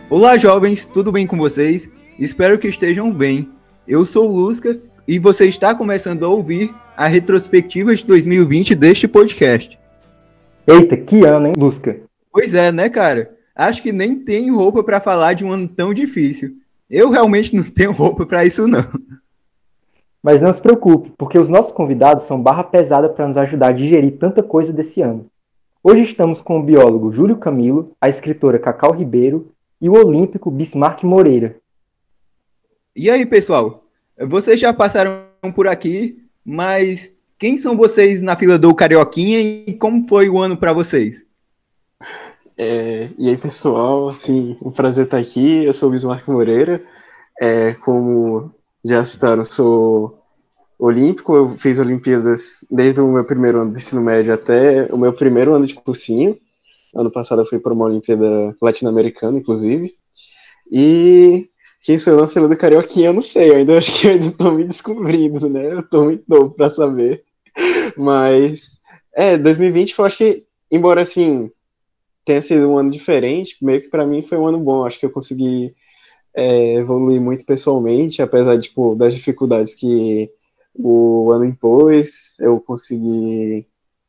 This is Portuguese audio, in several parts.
Olá, jovens, tudo bem com vocês? Espero que estejam bem. Eu sou o Lusca e você está começando a ouvir a retrospectiva de 2020 deste podcast. Eita, que ano, hein, Lusca? Pois é, né, cara? Acho que nem tenho roupa para falar de um ano tão difícil. Eu realmente não tenho roupa para isso, não. Mas não se preocupe, porque os nossos convidados são barra pesada para nos ajudar a digerir tanta coisa desse ano. Hoje estamos com o biólogo Júlio Camilo, a escritora Cacau Ribeiro e o olímpico Bismarck Moreira. E aí, pessoal? Vocês já passaram por aqui, mas quem são vocês na fila do Carioquinha e como foi o ano para vocês? E aí, pessoal, assim, um prazer estar aqui. Eu sou o Bismarck Moreira. Como já citaram, sou olímpico. Eu fiz Olimpíadas desde o meu primeiro ano de ensino médio até o meu primeiro ano de cursinho. Ano passado eu fui para uma Olimpíada latino-americana, inclusive. E quem sou eu na fila do Carioquinha, eu não sei. Eu ainda acho que eu ainda estou me descobrindo, né? Eu estou muito novo para saber. Mas, 2020 foi, acho que, embora assim tenha sido um ano diferente, meio que para mim foi um ano bom. Acho que eu consegui evoluir muito pessoalmente, apesar de, tipo, das dificuldades que o ano impôs. Eu consegui,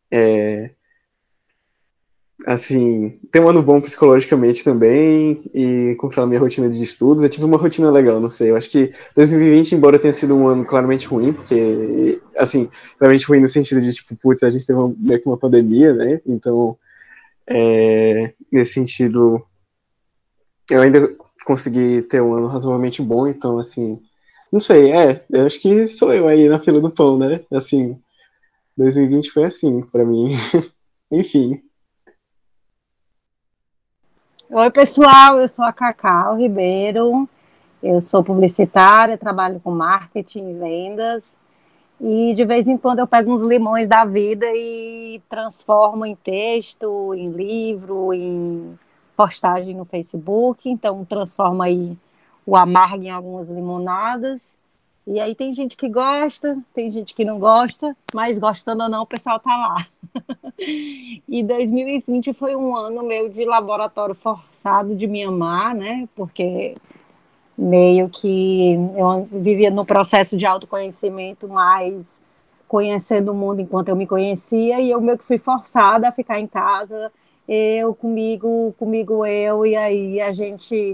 assim, ter um ano bom psicologicamente também e encontrar minha rotina de estudos. Eu tive uma rotina legal, não sei. Eu acho que 2020, embora tenha sido um ano claramente ruim, porque, assim, claramente ruim no sentido de, tipo, putz, a gente teve meio que uma pandemia, né? Então, nesse sentido, eu ainda consegui ter um ano razoavelmente bom, então, assim, não sei, eu acho que sou eu aí na fila do pão, né? Assim, 2020 foi assim pra mim. Enfim. Oi, pessoal, eu sou a Cacau Ribeiro, eu sou publicitária, trabalho com marketing e vendas, e de vez em quando eu pego uns limões da vida e transformo em texto, em livro, em postagem no Facebook, então transformo aí o amargo em algumas limonadas, e aí tem gente que gosta, tem gente que não gosta, mas gostando ou não, o pessoal tá lá. E 2020 foi um ano meu de laboratório forçado de me amar, né? Porque meio que eu vivia no processo de autoconhecimento, mas conhecendo o mundo enquanto eu me conhecia, e eu meio que fui forçada a ficar em casa, eu comigo eu, e aí a gente,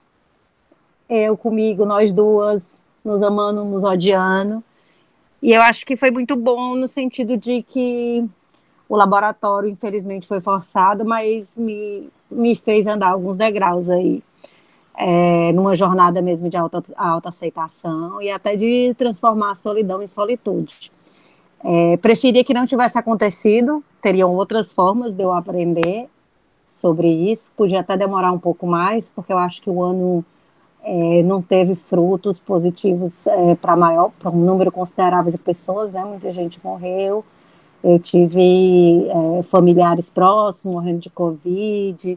eu comigo, nós duas, nos amando, nos odiando. E eu acho que foi muito bom no sentido de que o laboratório, infelizmente, foi forçado, mas me fez andar alguns degraus aí, numa jornada mesmo de autoaceitação e até de transformar a solidão em solitude. Preferia que não tivesse acontecido, teriam outras formas de eu aprender sobre isso, podia até demorar um pouco mais, porque eu acho que o ano não teve frutos positivos para um número considerável de pessoas, né? Muita gente morreu. Eu tive familiares próximos morrendo de Covid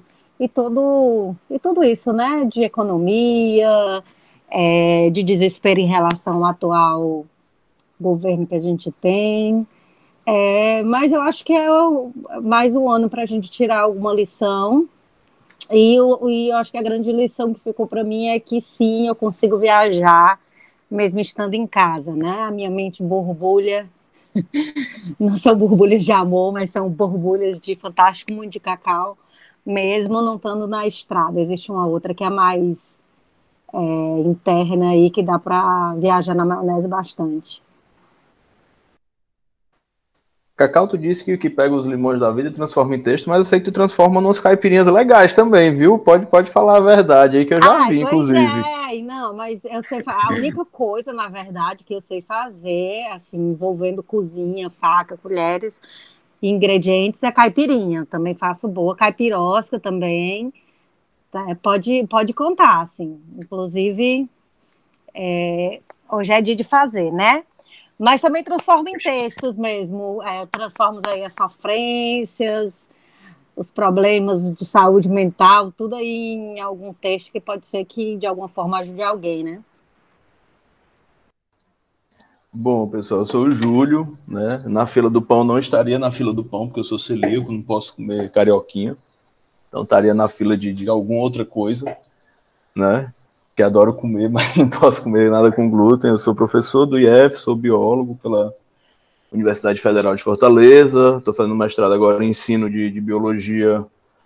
e tudo isso, né? De economia, de desespero em relação ao atual governo que a gente tem. Mas eu acho que mais um ano para a gente tirar alguma lição. E eu acho que a grande lição que ficou para mim é que sim, eu consigo viajar mesmo estando em casa, né? A minha mente borbulha. Não são borbulhas de amor, mas são borbulhas de fantástico mundo de cacau, mesmo não estando na estrada. Existe uma outra que é mais interna aí, que dá para viajar na maionese bastante. Cacau, tu disse que pega os limões da vida e transforma em texto, mas eu sei que tu transforma umas caipirinhas legais também, viu? Pode falar a verdade aí, que eu já vi, inclusive. Não, mas eu sei, a única coisa, na verdade, que eu sei fazer, assim, envolvendo cozinha, faca, colheres, ingredientes, é caipirinha. Também faço boa, caipirosca também. Pode contar, assim. Inclusive, hoje é dia de fazer, né? Mas também transformo em textos mesmo. Transformo aí as sofrências, os problemas de saúde mental, tudo aí em algum texto que pode ser que de alguma forma ajude alguém, né? Bom, pessoal, eu sou o Júlio, né? Na fila do pão não estaria na fila do pão, porque eu sou celíaco, não posso comer carioquinha. Então estaria na fila de alguma outra coisa. né? Que adoro comer, mas não posso comer nada com glúten. Eu sou professor do IF, sou biólogo pela Universidade Federal de Fortaleza, estou fazendo mestrado agora em ensino de biologia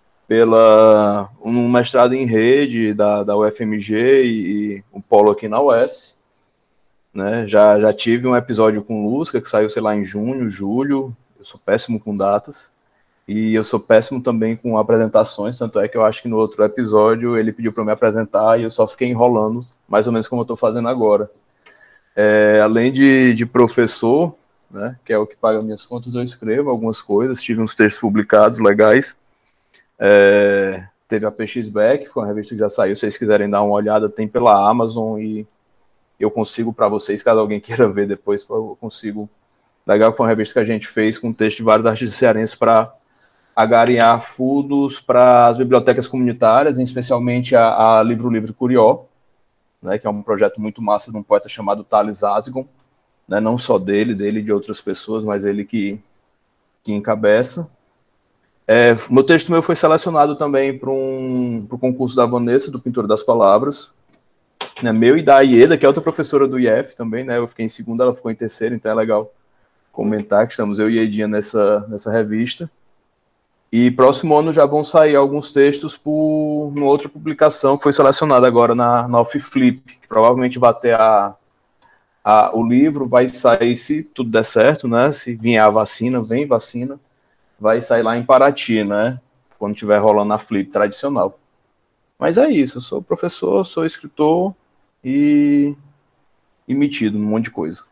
um mestrado em rede da UFMG e um polo aqui na UES. Né? Já tive um episódio com o Lusca, que saiu, sei lá, em junho, julho. Eu sou péssimo com datas. E eu sou péssimo também com apresentações, tanto é que eu acho que no outro episódio ele pediu para eu me apresentar e eu só fiquei enrolando, mais ou menos como eu estou fazendo agora. Além de professor, né, que é o que paga minhas contas, eu escrevo algumas coisas, tive uns textos publicados legais. Teve a PXBack, foi uma revista que já saiu, se vocês quiserem dar uma olhada, tem pela Amazon e eu consigo para vocês, caso alguém queira ver depois, eu consigo. Legal, foi uma revista que a gente fez com texto de vários artistas cearenses para agariar fundos para as bibliotecas comunitárias, especialmente a Livro Livre Curió, né, que é um projeto muito massa de um poeta chamado Thales Asgon, né, não só dele e de outras pessoas, mas ele que encabeça. Meu texto foi selecionado também para o concurso da Vanessa, do Pintor das Palavras, né, meu e da Aieda, que é outra professora do IF também, né, eu fiquei em segunda, ela ficou em terceira, então é legal comentar que estamos eu e a Edinha nessa revista. E próximo ano já vão sair alguns textos por uma outra publicação que foi selecionada agora na Flip, que provavelmente vai ter o livro, vai sair, se tudo der certo, né, se vier a vacina, vai sair lá em Paraty, né, quando estiver rolando a Flip tradicional. Mas é isso, eu sou professor, sou escritor e metido num monte de coisa.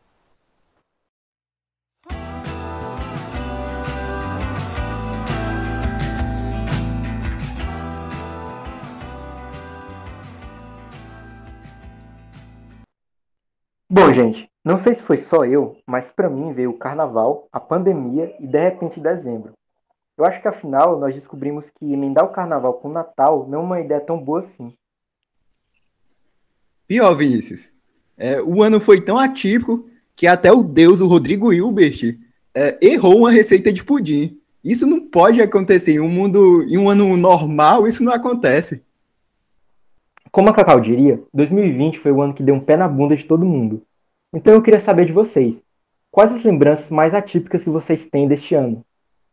Bom, gente, não sei se foi só eu, mas para mim veio o carnaval, a pandemia e de repente dezembro. Eu acho que afinal nós descobrimos que emendar o carnaval com o Natal não é uma ideia tão boa assim. Pior, Vinícius. O ano foi tão atípico que até o deus, o Rodrigo Hilbert, errou uma receita de pudim. Isso não pode acontecer em um ano normal, isso não acontece. Como a Cacau diria, 2020 foi o ano que deu um pé na bunda de todo mundo. Então eu queria saber de vocês, quais as lembranças mais atípicas que vocês têm deste ano?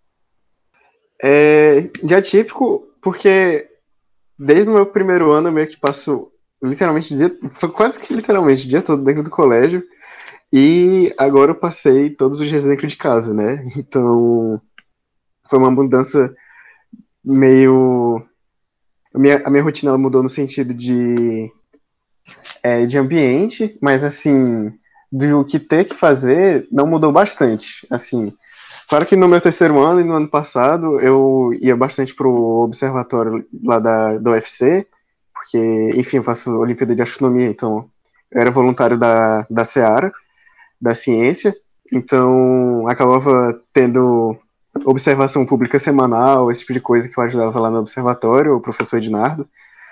De atípico, porque desde o meu primeiro ano eu meio que passo literalmente quase que literalmente o dia todo dentro do colégio, e agora eu passei todos os dias dentro de casa, né? Então foi uma mudança meio... A minha rotina ela mudou no sentido de ambiente, mas assim, do que ter que fazer não mudou bastante, assim. Claro que no meu terceiro ano e no ano passado eu ia bastante pro observatório lá da UFC, porque, enfim, eu faço Olimpíada de Astronomia, então eu era voluntário da Seara, da ciência, então acabava tendo observação pública semanal, esse tipo de coisa que eu ajudava lá no observatório, o professor Ednardo.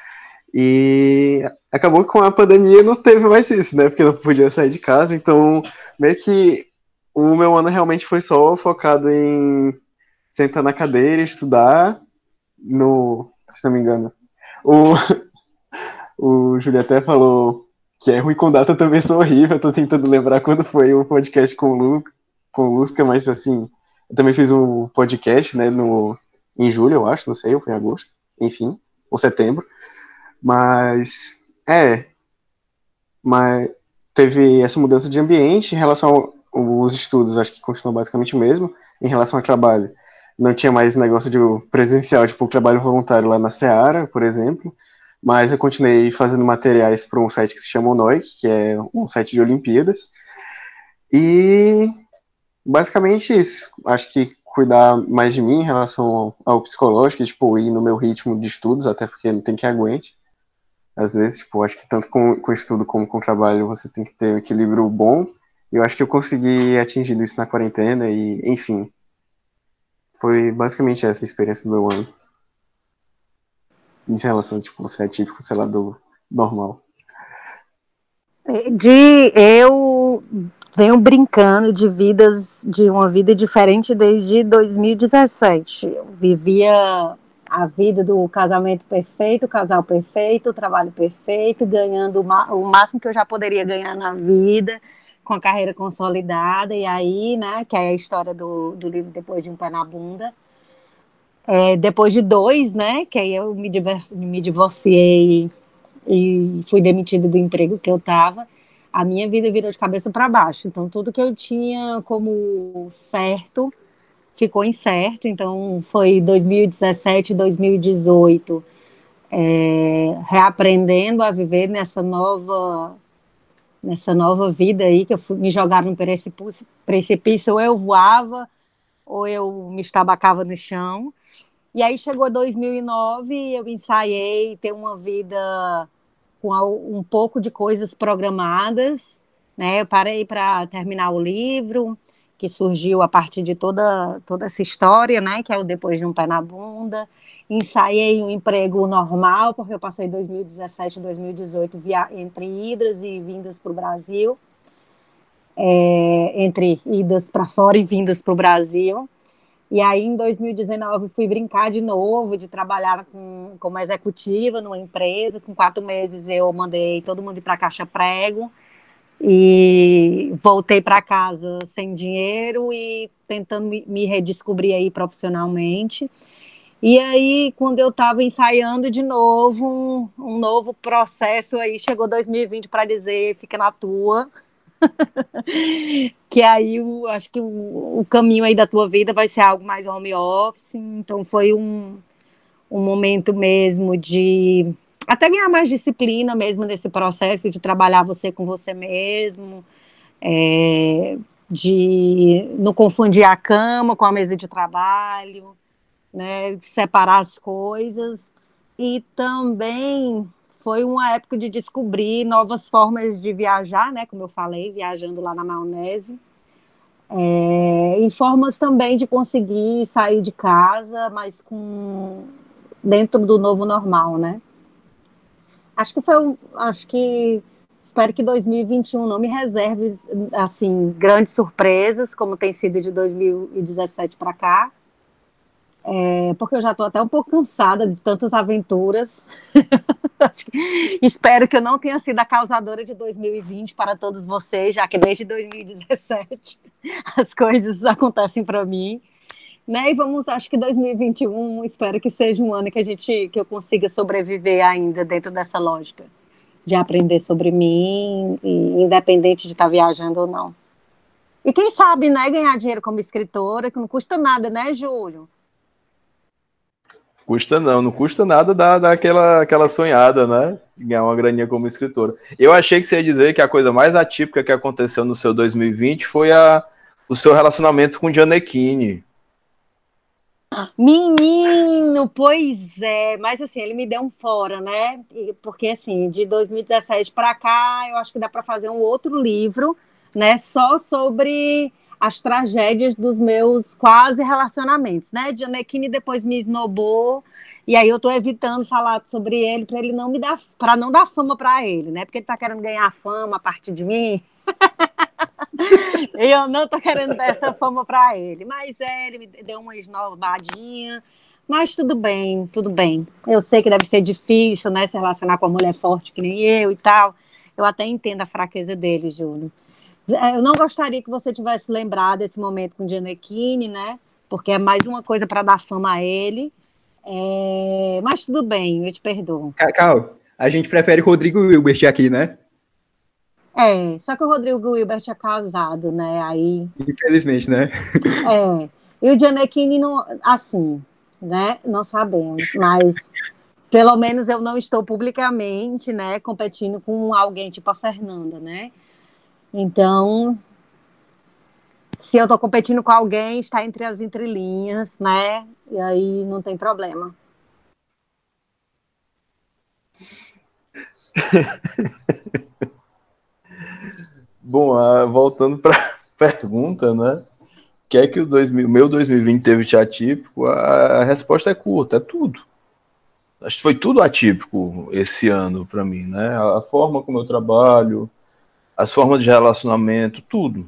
E acabou que com a pandemia não teve mais isso, né? Porque não podia sair de casa, então meio que o meu ano realmente foi só focado em sentar na cadeira, estudar, se não me engano. O Júlio até falou que é ruim com data, eu também sou horrível, eu tô tentando lembrar quando foi o podcast com o Lusca, mas assim, eu também fiz um podcast, né, em julho, eu acho, não sei, ou foi em agosto, enfim, ou setembro. Mas teve essa mudança de ambiente em relação aos estudos, acho que continuou basicamente o mesmo. Em relação ao trabalho, não tinha mais negócio de presencial, tipo trabalho voluntário lá na Seara, por exemplo, mas eu continuei fazendo materiais para um site que se chama Onoik, que é um site de Olimpíadas, e basicamente isso. Acho que cuidar mais de mim em relação ao psicológico, tipo, ir no meu ritmo de estudos, até porque não tem que aguente. Às vezes, tipo, acho que tanto com estudo como com trabalho você tem que ter um equilíbrio bom. E eu acho que eu consegui atingir isso na quarentena e, enfim, foi basicamente essa a experiência do meu ano. Em relação, tipo, você é típico, sei lá, do normal. Eu venho brincando de uma vida diferente desde 2017. Eu vivia a vida do casamento perfeito, casal perfeito, trabalho perfeito, ganhando o máximo que eu já poderia ganhar na vida, com a carreira consolidada, e aí, né, que é a história do livro Depois de um Pé na Bunda. Depois de 2, né, que aí eu me divorciei e fui demitida do emprego que eu estava, a minha vida virou de cabeça para baixo. Então, tudo que eu tinha como certo ficou incerto. Então, foi 2017, 2018, reaprendendo a viver nessa nova vida aí, que me jogaram no precipício, ou eu voava, ou eu me estabacava no chão. E aí chegou 2009, eu ensaiei ter uma vida com um pouco de coisas programadas, né? Eu parei para terminar o livro, que surgiu a partir de toda essa história, né? Que é o Depois de um Pé na Bunda. Ensaiei um emprego normal, porque eu passei 2017 e 2018 entre idas e vindas para o Brasil, entre idas para fora e vindas para o Brasil. E aí, em 2019, fui brincar de novo, de trabalhar como executiva numa empresa. Com 4 meses, eu mandei todo mundo ir para a Caixa Prego e voltei para casa sem dinheiro e tentando me redescobrir aí profissionalmente. E aí, quando eu estava ensaiando de novo, um novo processo, aí chegou 2020 para dizer, fica na tua. Que aí eu acho que o caminho aí da tua vida vai ser algo mais home office. Então foi um momento mesmo de até ganhar mais disciplina mesmo nesse processo de trabalhar você com você mesmo, de não confundir a cama com a mesa de trabalho, né, de separar as coisas. E também foi uma época de descobrir novas formas de viajar, né, como eu falei, viajando lá na maionese. E formas também de conseguir sair de casa, mas dentro do novo normal, né? Espero que 2021 não me reserve assim grandes surpresas, como tem sido de 2017 para cá, porque eu já estou até um pouco cansada de tantas aventuras. Espero que eu não tenha sido a causadora de 2020 para todos vocês, já que desde 2017 as coisas acontecem para mim, né? E acho que 2021, espero que seja um ano que eu consiga sobreviver ainda dentro dessa lógica de aprender sobre mim, independente de estar viajando ou não. E quem sabe, né, ganhar dinheiro como escritora, que não custa nada, né, Júlio? Custa não custa nada dar aquela sonhada, né? Ganhar uma graninha como escritora. Eu achei que você ia dizer que a coisa mais atípica que aconteceu no seu 2020 foi o seu relacionamento com Gianecchini. Menino, pois é, mas assim, ele me deu um fora, né? Porque assim, de 2017 para cá, eu acho que dá para fazer um outro livro, né? Só sobre as tragédias dos meus quase relacionamentos, né? Gianecchini depois me esnobou, e aí eu tô evitando falar sobre ele para ele não me dar, para não dar fama para ele, né? Porque ele tá querendo ganhar fama a partir de mim. Eu não tô querendo dar essa fama para ele, mas ele me deu uma esnobadinha, mas tudo bem, tudo bem. Eu sei que deve ser difícil, né, se relacionar com uma mulher forte que nem eu e tal. Eu até entendo a fraqueza dele, Júlio. Eu não gostaria que você tivesse lembrado desse momento com o Gianecchini, né, porque é mais uma coisa para dar fama a ele. Mas tudo bem, eu te perdoo. Cacau, a gente prefere Rodrigo Hilbert aqui, né? Só que o Rodrigo Hilbert é casado, né? Aí. Infelizmente, né? E o Gianecchini não, assim, né? Não sabemos, mas pelo menos eu não estou publicamente, né, competindo com alguém tipo a Fernanda, né? Então, se eu estou competindo com alguém, está entre as entrelinhas, né? E aí não tem problema. Bom, voltando para a pergunta, né? O que é que o meu 2020 teve de atípico? A resposta é curta, é tudo. Acho que foi tudo atípico esse ano para mim, né? A forma como eu trabalho, as formas de relacionamento, tudo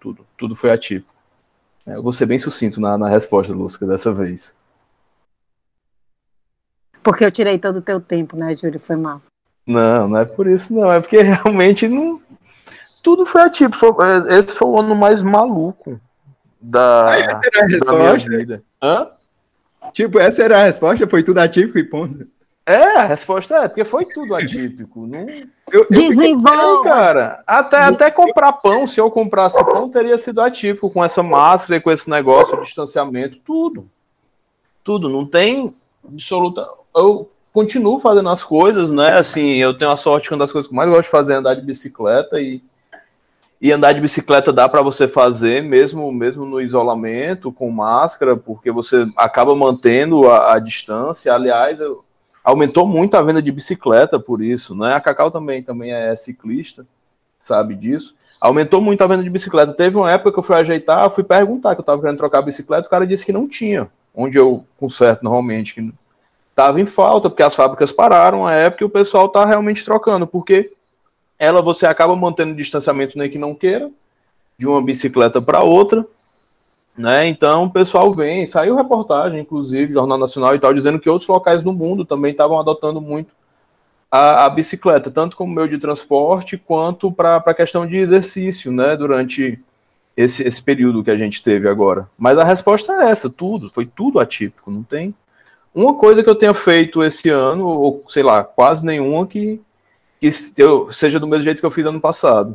foi atípico. Eu vou ser bem sucinto na resposta, Lúcia, dessa vez. Porque eu tirei todo o teu tempo, né, Júlio? Foi mal. Não, não é por isso, não. É porque realmente não. Tudo foi atípico. Esse foi o ano mais maluco da minha vida. Hã? Tipo, essa era a resposta? Foi tudo atípico e ponto? A resposta é, porque foi tudo atípico. Não... Desenvolva! Cara, até comprar pão, se eu comprasse pão, teria sido atípico, com essa máscara e com esse negócio de distanciamento, tudo. Tudo, não tem absoluta... Eu continuo fazendo as coisas, né, assim, eu tenho a sorte que uma das coisas que eu mais gosto de fazer é andar de bicicleta, e andar de bicicleta dá para você fazer, mesmo no isolamento, com máscara, porque você acaba mantendo a distância. Aliás, aumentou muito a venda de bicicleta por isso, né? A Cacau também é ciclista, sabe disso. Aumentou muito a venda de bicicleta. Teve uma época que eu fui ajeitar, fui perguntar que eu estava querendo trocar a bicicleta, o cara disse que não tinha, onde eu conserto normalmente, que estava em falta, porque as fábricas pararam a época e o pessoal está realmente trocando, porque você acaba mantendo distanciamento nem que não queira, de uma bicicleta para outra, né? Então o pessoal vem, saiu reportagem, inclusive, Jornal Nacional e tal, dizendo que outros locais no mundo também estavam adotando muito a bicicleta, tanto como meio de transporte, quanto para a questão de exercício, né? Durante esse período que a gente teve agora. Mas a resposta é essa, foi tudo atípico, não tem uma coisa que eu tenha feito esse ano, ou sei lá, quase nenhuma que seja do mesmo jeito que eu fiz ano passado.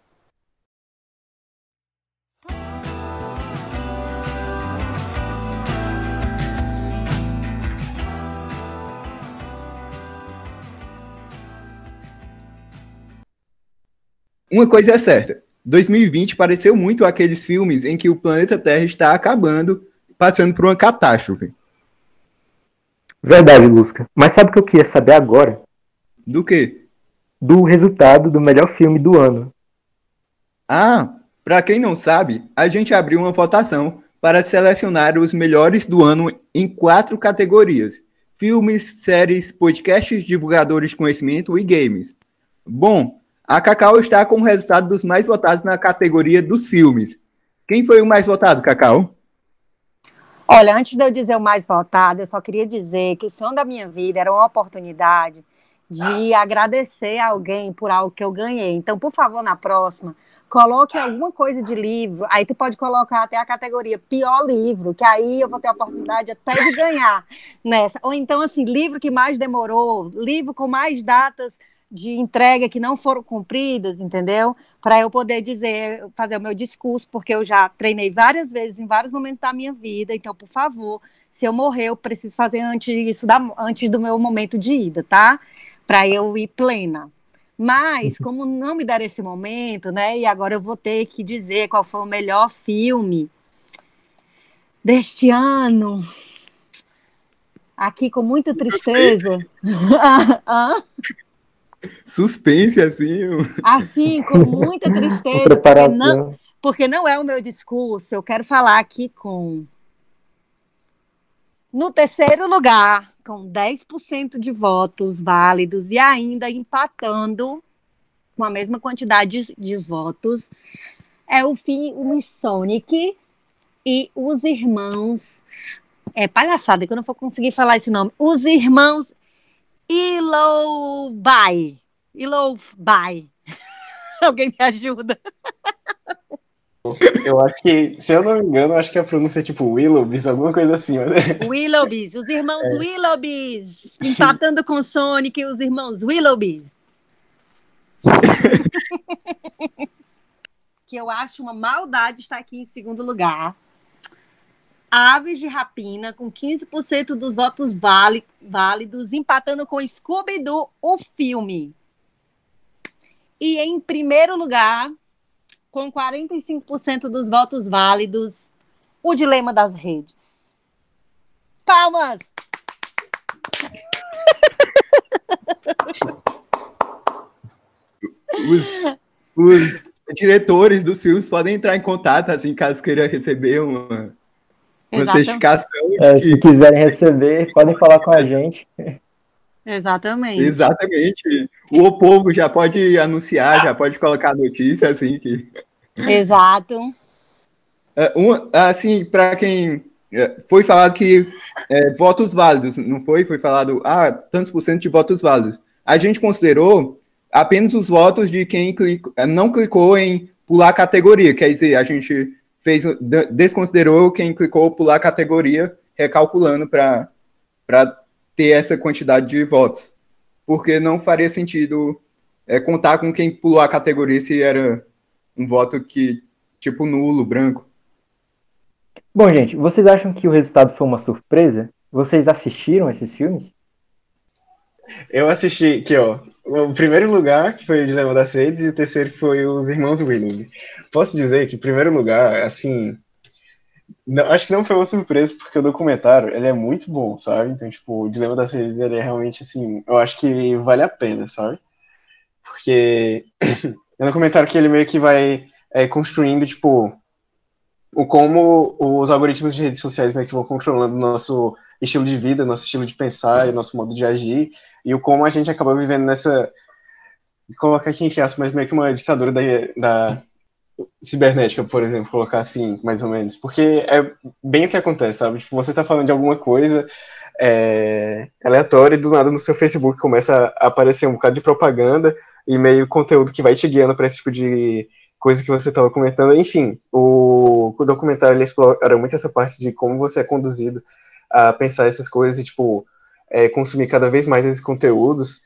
Uma coisa é certa, 2020 pareceu muito aqueles filmes em que o planeta Terra está acabando, passando por uma catástrofe. Verdade, Lusca. Mas sabe o que eu queria saber agora? Do quê? Do resultado do melhor filme do ano. Ah, para quem não sabe, a gente abriu uma votação para selecionar os melhores do ano em 4 categorias: filmes, séries, podcasts, divulgadores de conhecimento e games. Bom, a Cacau está com o resultado dos mais votados na categoria dos filmes. Quem foi o mais votado, Cacau? Olha, antes de eu dizer o mais votado, eu só queria dizer que o sonho da minha vida era uma oportunidade de agradecer a alguém por algo que eu ganhei. Então, por favor, na próxima, coloque alguma coisa de livro. Aí tu pode colocar até a categoria pior livro, que aí eu vou ter a oportunidade até de ganhar nessa. Ou então, assim, livro que mais demorou, livro com mais datas de entrega que não foram cumpridas, entendeu? Para eu poder dizer, fazer o meu discurso, porque eu já treinei várias vezes em vários momentos da minha vida. Então, por favor, se eu morrer, eu preciso fazer antes do meu momento de ida, tá? Para eu ir plena. Mas, como não me deram esse momento, né? E agora eu vou ter que dizer qual foi o melhor filme deste ano. Aqui com muita tristeza. Suspense, assim. Assim, com muita tristeza, porque não é o meu discurso. Eu quero falar aqui no terceiro lugar, com 10% de votos válidos e ainda empatando com a mesma quantidade de votos, é o filme Sonic e os irmãos... É palhaçada que eu não vou conseguir falar esse nome. Os irmãos Iloubai. Alguém me ajuda? Eu acho que, se eu não me engano, acho que a pronúncia é tipo Willoughbys, alguma coisa assim. Willoughbys, os irmãos Willoughbys, empatando com Sonic, os irmãos Willoughbys. Que eu acho uma maldade estar aqui em segundo lugar. Aves de Rapina, com 15% dos votos válidos, empatando com Scooby-Doo, o filme. E em primeiro lugar, com 45% dos votos válidos, O Dilema das Redes. Palmas! Os diretores dos filmes podem entrar em contato, assim, caso queira receber uma certificação. Se quiserem receber, podem falar com a gente. Exatamente. Exatamente. O povo já pode anunciar, já pode colocar notícia, assim. Exato. Assim, para quem Foi falado que votos válidos, não foi? Foi falado, tantos por cento de votos válidos. A gente considerou apenas os votos de quem não clicou em pular categoria, quer dizer, a gente desconsiderou quem clicou pular categoria, recalculando para ter essa quantidade de votos, porque não faria sentido contar com quem pulou a categoria se era um voto que, tipo, nulo, branco. Bom, gente, vocês acham que o resultado foi uma surpresa? Vocês assistiram esses filmes? Eu assisti aqui, ó. O primeiro lugar, que foi o Dilema das Redes, e o terceiro que foi Os Irmãos Williams. Posso dizer que o primeiro lugar, assim, acho que não foi uma surpresa, porque o documentário, ele é muito bom, sabe? Então, tipo, o Dilema das Redes, ele é realmente, assim, eu acho que vale a pena, sabe? Porque é um documentário que ele meio que vai construindo, tipo, como os algoritmos de redes sociais meio que vão controlando o nosso estilo de vida, nosso estilo de pensar e nosso modo de agir, e o como a gente acaba vivendo nessa, colocar aqui em aspas, mas meio que uma ditadura da cibernética, por exemplo, colocar assim, mais ou menos, porque é bem o que acontece, sabe? Tipo, você tá falando de alguma coisa aleatória e do nada no seu Facebook começa a aparecer um bocado de propaganda e meio conteúdo que vai te guiando para esse tipo de coisa que você estava comentando. Enfim, o documentário ele explora muito essa parte de como você é conduzido a pensar essas coisas e, tipo, consumir cada vez mais esses conteúdos.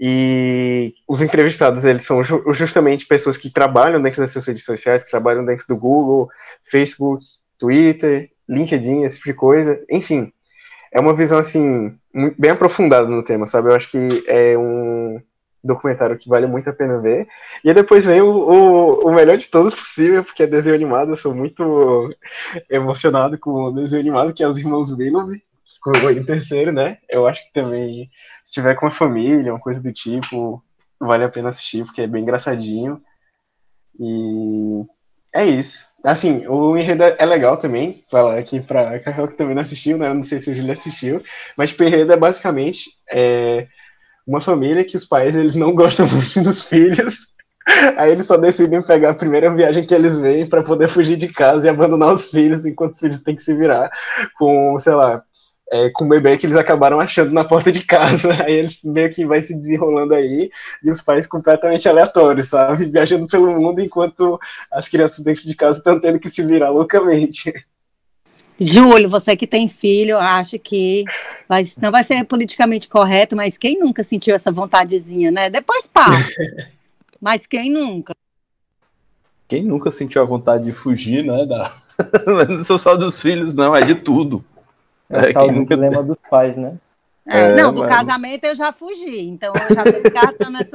E os entrevistados, eles são justamente pessoas que trabalham dentro dessas redes sociais, que trabalham dentro do Google, Facebook, Twitter, LinkedIn, esse tipo de coisa. Enfim, é uma visão, assim, bem aprofundada no tema, sabe? Eu acho que é um documentário que vale muito a pena ver. E aí depois vem o melhor de todos possível, porque é desenho animado, eu sou muito emocionado com o desenho animado, que é Os Irmãos Willoughby, que ficou em terceiro, né? Eu acho que também, se tiver com a família, uma coisa do tipo, vale a pena assistir, porque é bem engraçadinho. E é isso. Assim, o enredo é legal também, falar aqui pra Cacau que também não assistiu, né? Eu não sei se o Júlio assistiu, mas o enredo é basicamente uma família que os pais eles não gostam muito dos filhos, aí eles só decidem pegar a primeira viagem que eles veem para poder fugir de casa e abandonar os filhos, enquanto os filhos têm que se virar com, sei lá, com o bebê que eles acabaram achando na porta de casa. Aí eles meio que vai se desenrolando aí, e os pais completamente aleatórios, sabe? Viajando pelo mundo enquanto as crianças dentro de casa estão tendo que se virar loucamente. Júlio, você que tem filho, acho que não vai ser politicamente correto, mas quem nunca sentiu essa vontadezinha, né? Depois passa. Mas quem nunca? Quem nunca sentiu a vontade de fugir, né? Não sou só dos filhos, não, é de tudo. É o tal do dilema dos pais, né? Não, do casamento eu já fugi, então eu já estou descartando essa.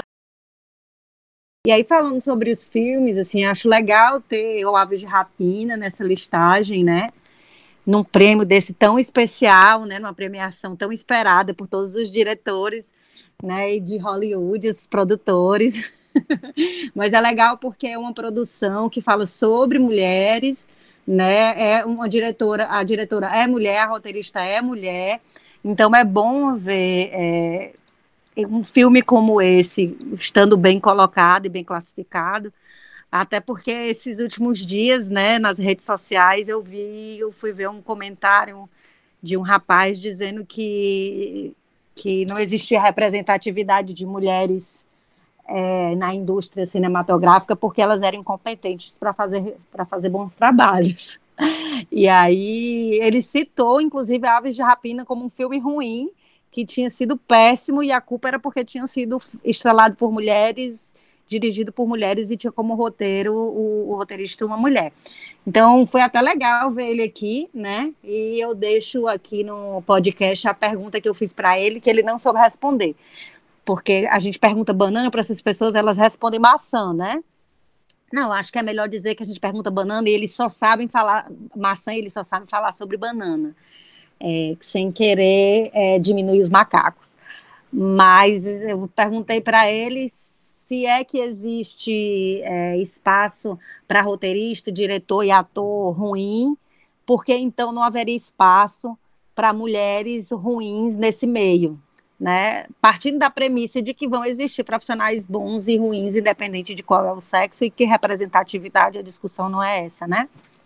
E aí, falando sobre os filmes, assim, acho legal ter o Aves de Rapina nessa listagem, né? Num prêmio desse tão especial, né? Numa premiação tão esperada por todos os diretores, né? E de Hollywood, os produtores. Mas é legal porque é uma produção que fala sobre mulheres, né? É uma diretora, a diretora é mulher, a roteirista é mulher. Então é bom ver um filme como esse, estando bem colocado e bem classificado, até porque esses últimos dias, né, nas redes sociais, eu fui ver um comentário de um rapaz dizendo que não existia representatividade de mulheres na indústria cinematográfica porque elas eram incompetentes para fazer bons trabalhos. E aí ele citou, inclusive, Aves de Rapina como um filme ruim, que tinha sido péssimo, e a culpa era porque tinha sido estrelado por mulheres, dirigido por mulheres, e tinha como roteiro o roteirista uma mulher. Então foi até legal ver ele aqui, né? E eu deixo aqui no podcast a pergunta que eu fiz para ele, que ele não soube responder. Porque a gente pergunta banana para essas pessoas, elas respondem maçã, né? Não, acho que é melhor dizer que a gente pergunta banana e eles só sabem falar maçã e eles só sabem falar sobre banana. Sem querer diminuir os macacos. Mas eu perguntei para eles se é que existe espaço para roteirista, diretor e ator ruim, porque então não haveria espaço para mulheres ruins nesse meio, né? Partindo da premissa de que vão existir profissionais bons e ruins, independente de qual é o sexo, e que representatividade, a discussão não é essa, né?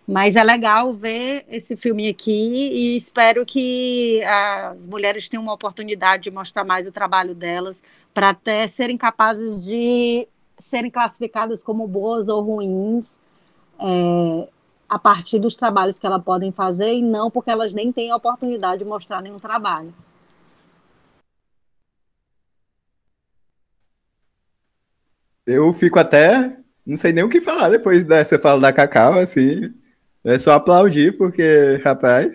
Mas é legal ver esse filme aqui e espero que as mulheres tenham uma oportunidade de mostrar mais o trabalho delas para até serem capazes de serem classificadas como boas ou ruins a partir dos trabalhos que elas podem fazer e não porque elas nem têm a oportunidade de mostrar nenhum trabalho. Eu fico até, não sei nem o que falar depois dessa fala da Cacau, assim. É só aplaudir, porque, rapaz.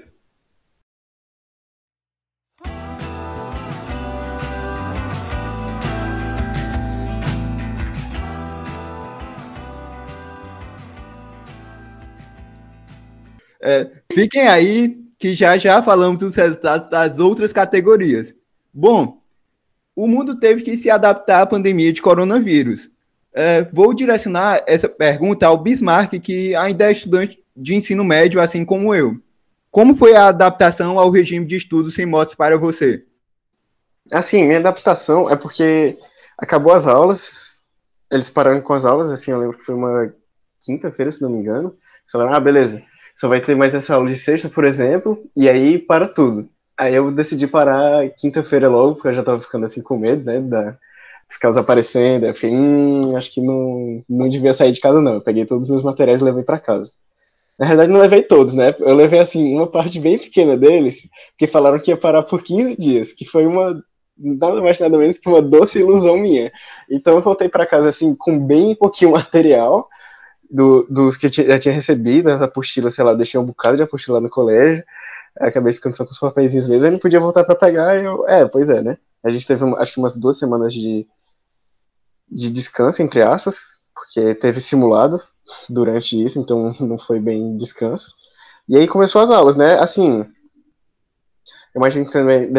Fiquem aí, que já já falamos dos resultados das outras categorias. Bom, o mundo teve que se adaptar à pandemia de coronavírus. Vou direcionar essa pergunta ao Bismarck, que ainda é estudante de ensino médio, assim como eu. Como foi a adaptação ao regime de estudos remotos para você? Assim, minha adaptação é porque acabou as aulas, eles pararam com as aulas, assim, eu lembro que foi uma quinta-feira, se não me engano. Eles falaram, beleza, só vai ter mais essa aula de sexta, por exemplo, e aí para tudo. Aí eu decidi parar quinta-feira logo, porque eu já tava ficando assim com medo, né, dos casos aparecendo. Eu falei, acho que não devia sair de casa não. Eu peguei todos os meus materiais e levei para casa. Na verdade, não levei todos, né? Eu levei, assim, uma parte bem pequena deles, porque falaram que ia parar por 15 dias, que foi nada mais nada menos que uma doce ilusão minha. Então eu voltei para casa, assim, com bem pouquinho material, dos que eu já tinha recebido, as apostilas, sei lá, deixei um bocado de apostila no colégio, acabei ficando só com os papeizinhos mesmo, aí não podia voltar para pegar, pois é, né? A gente teve, acho que umas 2 semanas de descanso, entre aspas, porque teve simulado durante isso, então não foi bem descanso. E aí começou as aulas, né? Assim, eu imagino que também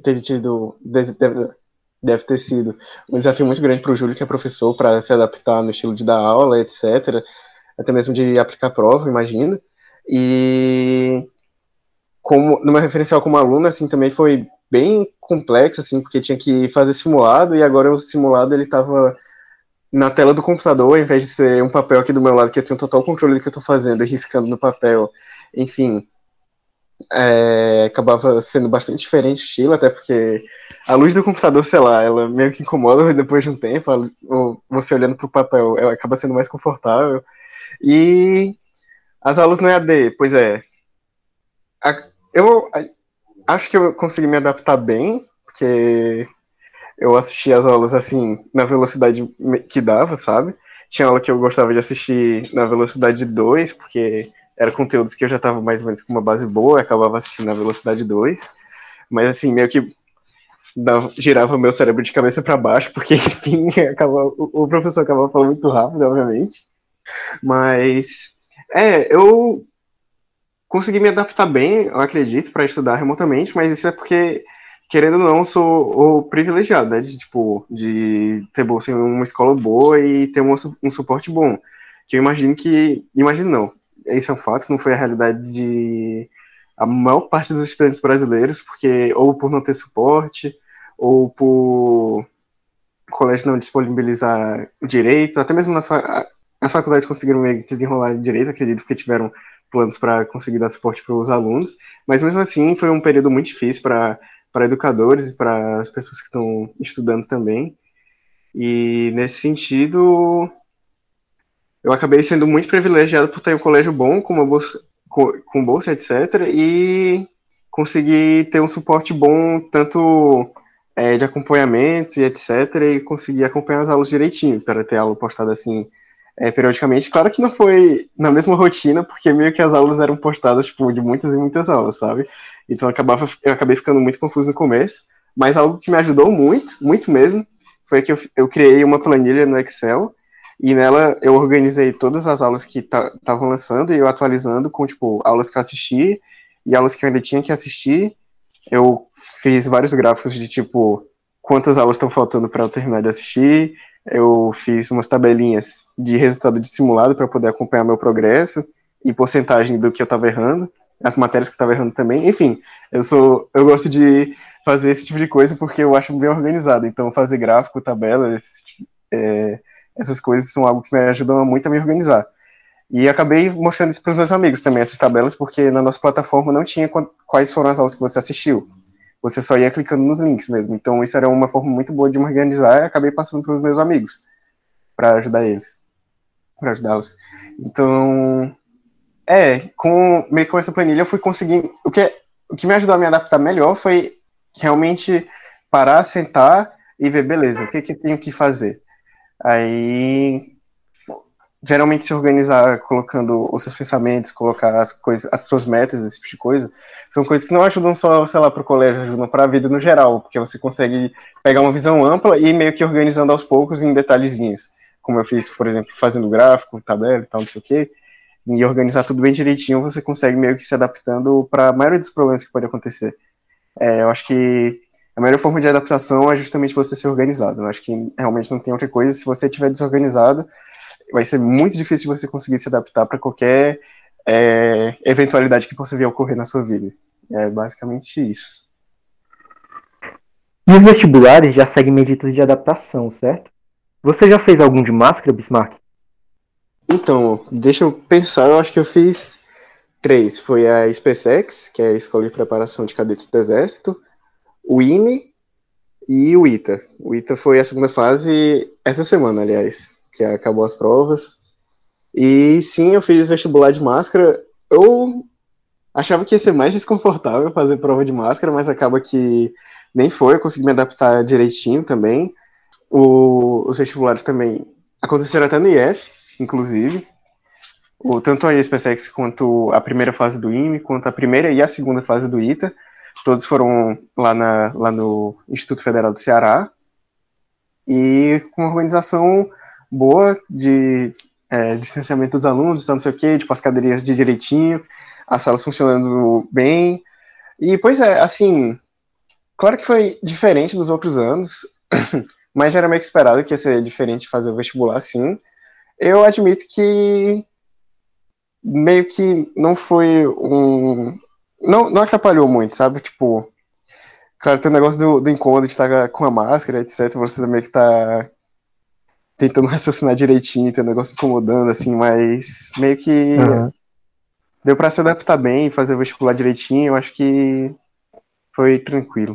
deve ter sido um desafio muito grande para o Júlio, que é professor, para se adaptar no estilo de dar aula, etc. Até mesmo de aplicar prova, imagino. E como numa referencial como aluno, assim, também foi bem complexo, assim, porque tinha que fazer simulado, e agora o simulado ele estava na tela do computador, ao invés de ser um papel aqui do meu lado, que eu tenho total controle do que eu estou fazendo e riscando no papel. Enfim, acabava sendo bastante diferente o estilo, até porque a luz do computador, sei lá, ela meio que incomoda depois de um tempo, você olhando para o papel, ela acaba sendo mais confortável. E as aulas no EAD, pois é, eu acho que eu consegui me adaptar bem, porque eu assisti as aulas, assim, na velocidade que dava, sabe? Tinha aula que eu gostava de assistir na velocidade 2, porque era conteúdos que eu já estava mais ou menos com uma base boa, eu acabava assistindo na velocidade 2. Mas, assim, meio que girava o meu cérebro de cabeça para baixo, porque, enfim, o professor acabava falando muito rápido, obviamente. Mas, eu consegui me adaptar bem, eu acredito, para estudar remotamente, mas isso é porque, querendo ou não, eu sou o privilegiado, né, de ter bolsa em uma escola boa e ter um suporte bom. Que eu imagino não, isso é um fato, não foi a realidade de a maior parte dos estudantes brasileiros, porque ou por não ter suporte, ou por o colégio não disponibilizar direitos, até mesmo as faculdades conseguiram meio que desenrolar direito, acredito que tiveram planos para conseguir dar suporte para os alunos, mas mesmo assim foi um período muito difícil para educadores e para as pessoas que estão estudando também. E nesse sentido, eu acabei sendo muito privilegiado por ter um colégio bom, com uma bolsa, com bolsa, etc. E conseguir ter um suporte bom, tanto de acompanhamento e etc. E conseguir acompanhar as aulas direitinho, para ter aula postada assim periodicamente. Claro que não foi na mesma rotina, porque meio que as aulas eram postadas tipo, de muitas e muitas aulas, sabe? Então eu acabei ficando muito confuso no começo, mas algo que me ajudou muito, muito mesmo, foi que eu criei uma planilha no Excel e nela eu organizei todas as aulas que estavam lançando e eu atualizando com, tipo, aulas que eu assisti e aulas que eu ainda tinha que assistir. Eu fiz vários gráficos de, tipo, quantas aulas estão faltando para eu terminar de assistir. Eu fiz umas tabelinhas de resultado de simulado para poder acompanhar meu progresso e porcentagem do que eu estava errando, as matérias que eu estava errando também. Enfim, eu gosto de fazer esse tipo de coisa porque eu acho bem organizado. Então, fazer gráfico, tabela, essas coisas são algo que me ajudam muito a me organizar. E acabei mostrando isso para os meus amigos também, essas tabelas, porque na nossa plataforma não tinha quais foram as aulas que você assistiu. Você só ia clicando nos links mesmo. Então isso era uma forma muito boa de me organizar e acabei passando para os meus amigos, para ajudar eles, para ajudá-los. Então, meio que com essa planilha eu fui conseguindo... O que me ajudou a me adaptar melhor foi realmente parar, sentar e ver, beleza, o que eu tenho que fazer? Aí, geralmente se organizar colocando os seus pensamentos, colocar as coisas, as suas metas, esse tipo de coisa, são coisas que não ajudam só, sei lá, para o colégio, ajudam para a vida no geral, porque você consegue pegar uma visão ampla e meio que organizando aos poucos em detalhezinhos, como eu fiz, por exemplo, fazendo gráfico, tabela e tal, não sei o quê, e organizar tudo bem direitinho, você consegue meio que se adaptando para a maioria dos problemas que pode acontecer. Eu acho que a melhor forma de adaptação é justamente você ser organizado. Eu acho que realmente não tem outra coisa. Se você estiver desorganizado, vai ser muito difícil de você conseguir se adaptar para qualquer eventualidade que possa vir a ocorrer na sua vida. É basicamente isso. E os vestibulares já seguem medidas de adaptação, certo? Você já fez algum de máscara, Bismarck? Então, deixa eu pensar, eu acho que eu fiz 3. Foi a SpaceX, que é a Escola de Preparação de Cadetes do Exército, o IME e o ITA. O ITA foi a segunda fase essa semana, aliás, que acabou as provas. E sim, eu fiz vestibular de máscara. Eu achava que ia ser mais desconfortável fazer prova de máscara, mas acaba que nem foi, eu consegui me adaptar direitinho também. Os vestibulares também aconteceram até no IF, inclusive. Tanto a SpaceX quanto a primeira fase do IME, quanto a primeira e a segunda fase do ITA, todos foram lá no Instituto Federal do Ceará, e com uma organização boa de distanciamento dos alunos, não sei o quê, tipo as cadeirinhas de direitinho, as salas funcionando bem, e pois assim, claro que foi diferente dos outros anos, mas já era meio que esperado que ia ser diferente de fazer o vestibular, assim. Eu admito que meio que não foi não atrapalhou muito, sabe? Tipo, claro, tem o negócio do incômodo de estar com a máscara, etc. Você também que tá tentando raciocinar direitinho, tem um negócio incomodando, assim, mas meio que deu pra se adaptar bem, fazer o vestibular direitinho, eu acho que foi tranquilo.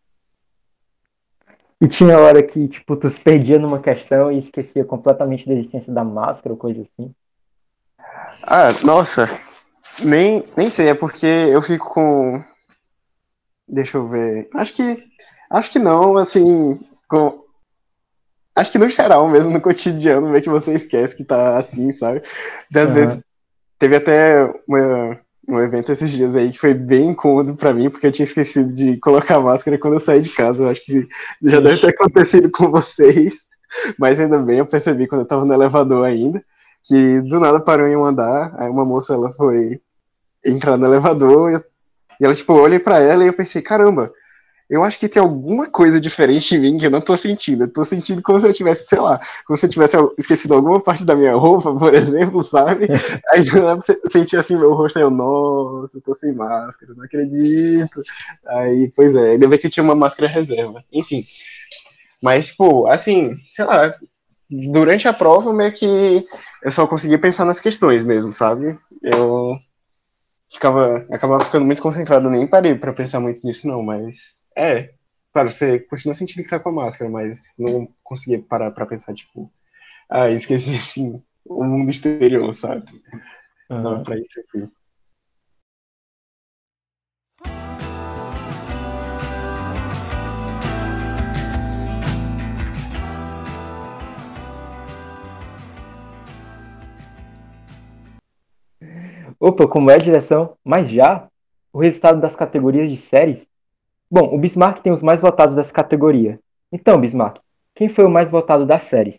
E tinha hora que, tipo, tu se perdia numa questão e esquecia completamente da existência da máscara ou coisa assim. Ah, nossa, nem sei, é porque eu fico com... Deixa eu ver. Acho que não, assim, acho que no geral mesmo, no cotidiano, meio que você esquece que tá assim, sabe? Das vezes, teve até um evento esses dias aí que foi bem incômodo pra mim, porque eu tinha esquecido de colocar máscara quando eu saí de casa. Eu acho que já deve ter acontecido com vocês, mas ainda bem, eu percebi quando eu tava no elevador ainda, que do nada parou em um andar, aí uma moça, ela foi entrar no elevador, e ela, tipo, eu olhei pra ela e eu pensei, caramba, eu acho que tem alguma coisa diferente em mim que eu não tô sentindo. Eu tô sentindo como se eu tivesse, sei lá, como se eu tivesse esquecido alguma parte da minha roupa, por exemplo, sabe? Aí eu senti assim meu rosto, aí eu, nossa, eu tô sem máscara, não acredito. Aí, pois é, ainda bem que eu tinha uma máscara reserva. Enfim. Mas, tipo, assim, sei lá, durante a prova, meio que eu só conseguia pensar nas questões mesmo, sabe? Eu acabava ficando muito concentrado, nem parei pra pensar muito nisso, não, mas claro, você continua sentindo que tá com a máscara, mas não conseguia parar pra pensar, tipo, esqueci, assim, o mundo exterior, sabe? Não, pra ir tranquilo. Opa, como é a direção? Mas já? O resultado das categorias de séries? Bom, o Bismarck tem os mais votados dessa categoria. Então, Bismarck, quem foi o mais votado das séries?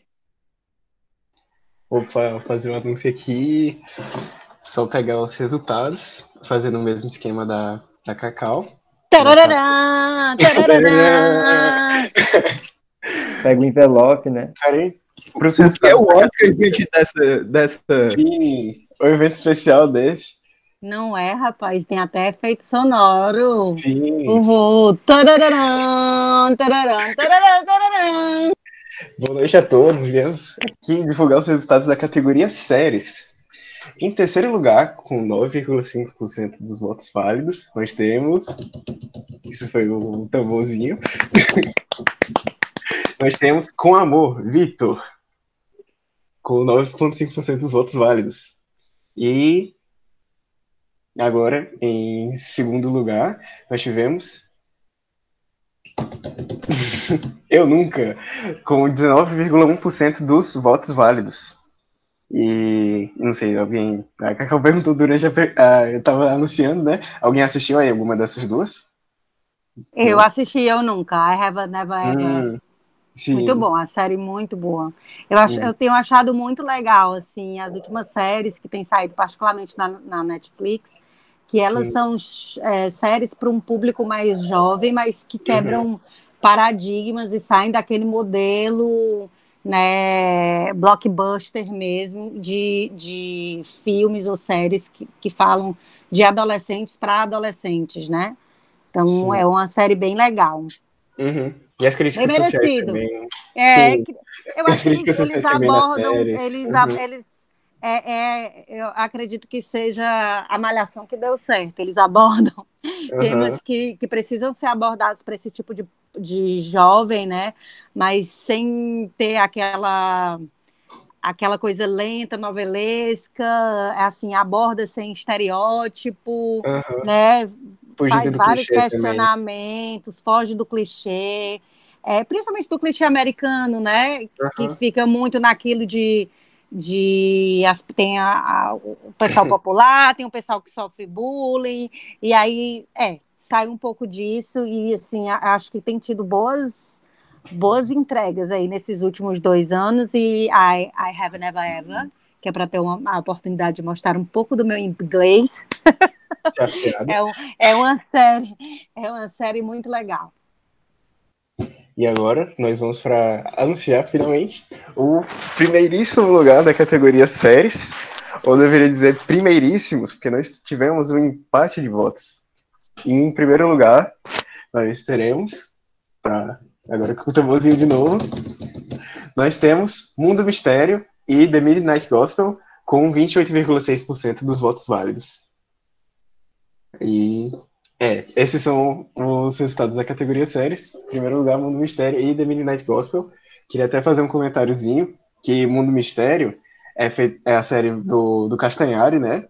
Opa, vou fazer um anúncio aqui, só pegar os resultados, fazendo o mesmo esquema da Cacau. Tararará, tararará. Pega o envelope, né? Karen, para os O que é resultados o Oscar, gente, dessa... Sim, um evento especial desse. Não é, rapaz, tem até efeito sonoro. Sim. Uhul. Tarararã, tararã, tararã, tararã. Boa noite a todos. Viemos aqui divulgar os resultados da categoria séries. Em terceiro lugar, com 9,5% dos votos válidos, nós temos. Isso foi o tamborzinho. Nós temos Com Amor, Vitor, com 9,5% dos votos válidos. E agora, em segundo lugar, nós tivemos Eu Nunca, com 19,1% dos votos válidos. E não sei, alguém. A Cacau perguntou durante eu tava anunciando, né? Alguém assistiu aí alguma dessas duas? Eu Não? assisti Eu Nunca, I Have Never Ever. Muito Sim. bom, a série muito boa. Eu tenho achado muito legal, assim, as últimas séries que têm saído, particularmente na Netflix, que elas Sim. são séries para um público mais jovem, mas que quebram paradigmas e saem daquele modelo, né, blockbuster mesmo, de filmes ou séries que falam de adolescentes para adolescentes, né? Então, Sim. é uma série bem legal. E as Bem críticas sociais merecido. também. É, Sim. eu As acho que críticas eles sociais também nas abordam, séries. eu acredito que seja a Malhação que deu certo. Eles abordam temas que precisam ser abordados para esse tipo de jovem, né? Mas sem ter aquela coisa lenta, novelesca, assim, aborda sem estereótipo, né? Fugindo Faz do vários clichê também. questionamentos, foge do clichê, principalmente do clichê americano, né? Que fica muito naquilo tem o pessoal popular, tem o pessoal que sofre bullying, e aí sai um pouco disso, e assim, acho que tem tido boas entregas aí nesses últimos 2 anos, e I Have Never Ever, que é para ter a oportunidade de mostrar um pouco do meu inglês. É uma série muito legal. E agora nós vamos para anunciar finalmente o primeiríssimo lugar da categoria séries, ou deveria dizer primeiríssimos, porque nós tivemos um empate de votos. E em primeiro lugar, nós teremos, agora com o tamborzinho de novo, nós temos Mundo Mistério e The Midnight Gospel com 28,6% dos votos válidos. E esses são os resultados da categoria séries. Em primeiro lugar, Mundo Mistério e The Midnight Gospel. Queria até fazer um comentáriozinho, que Mundo Mistério é a série do Castanhari, né?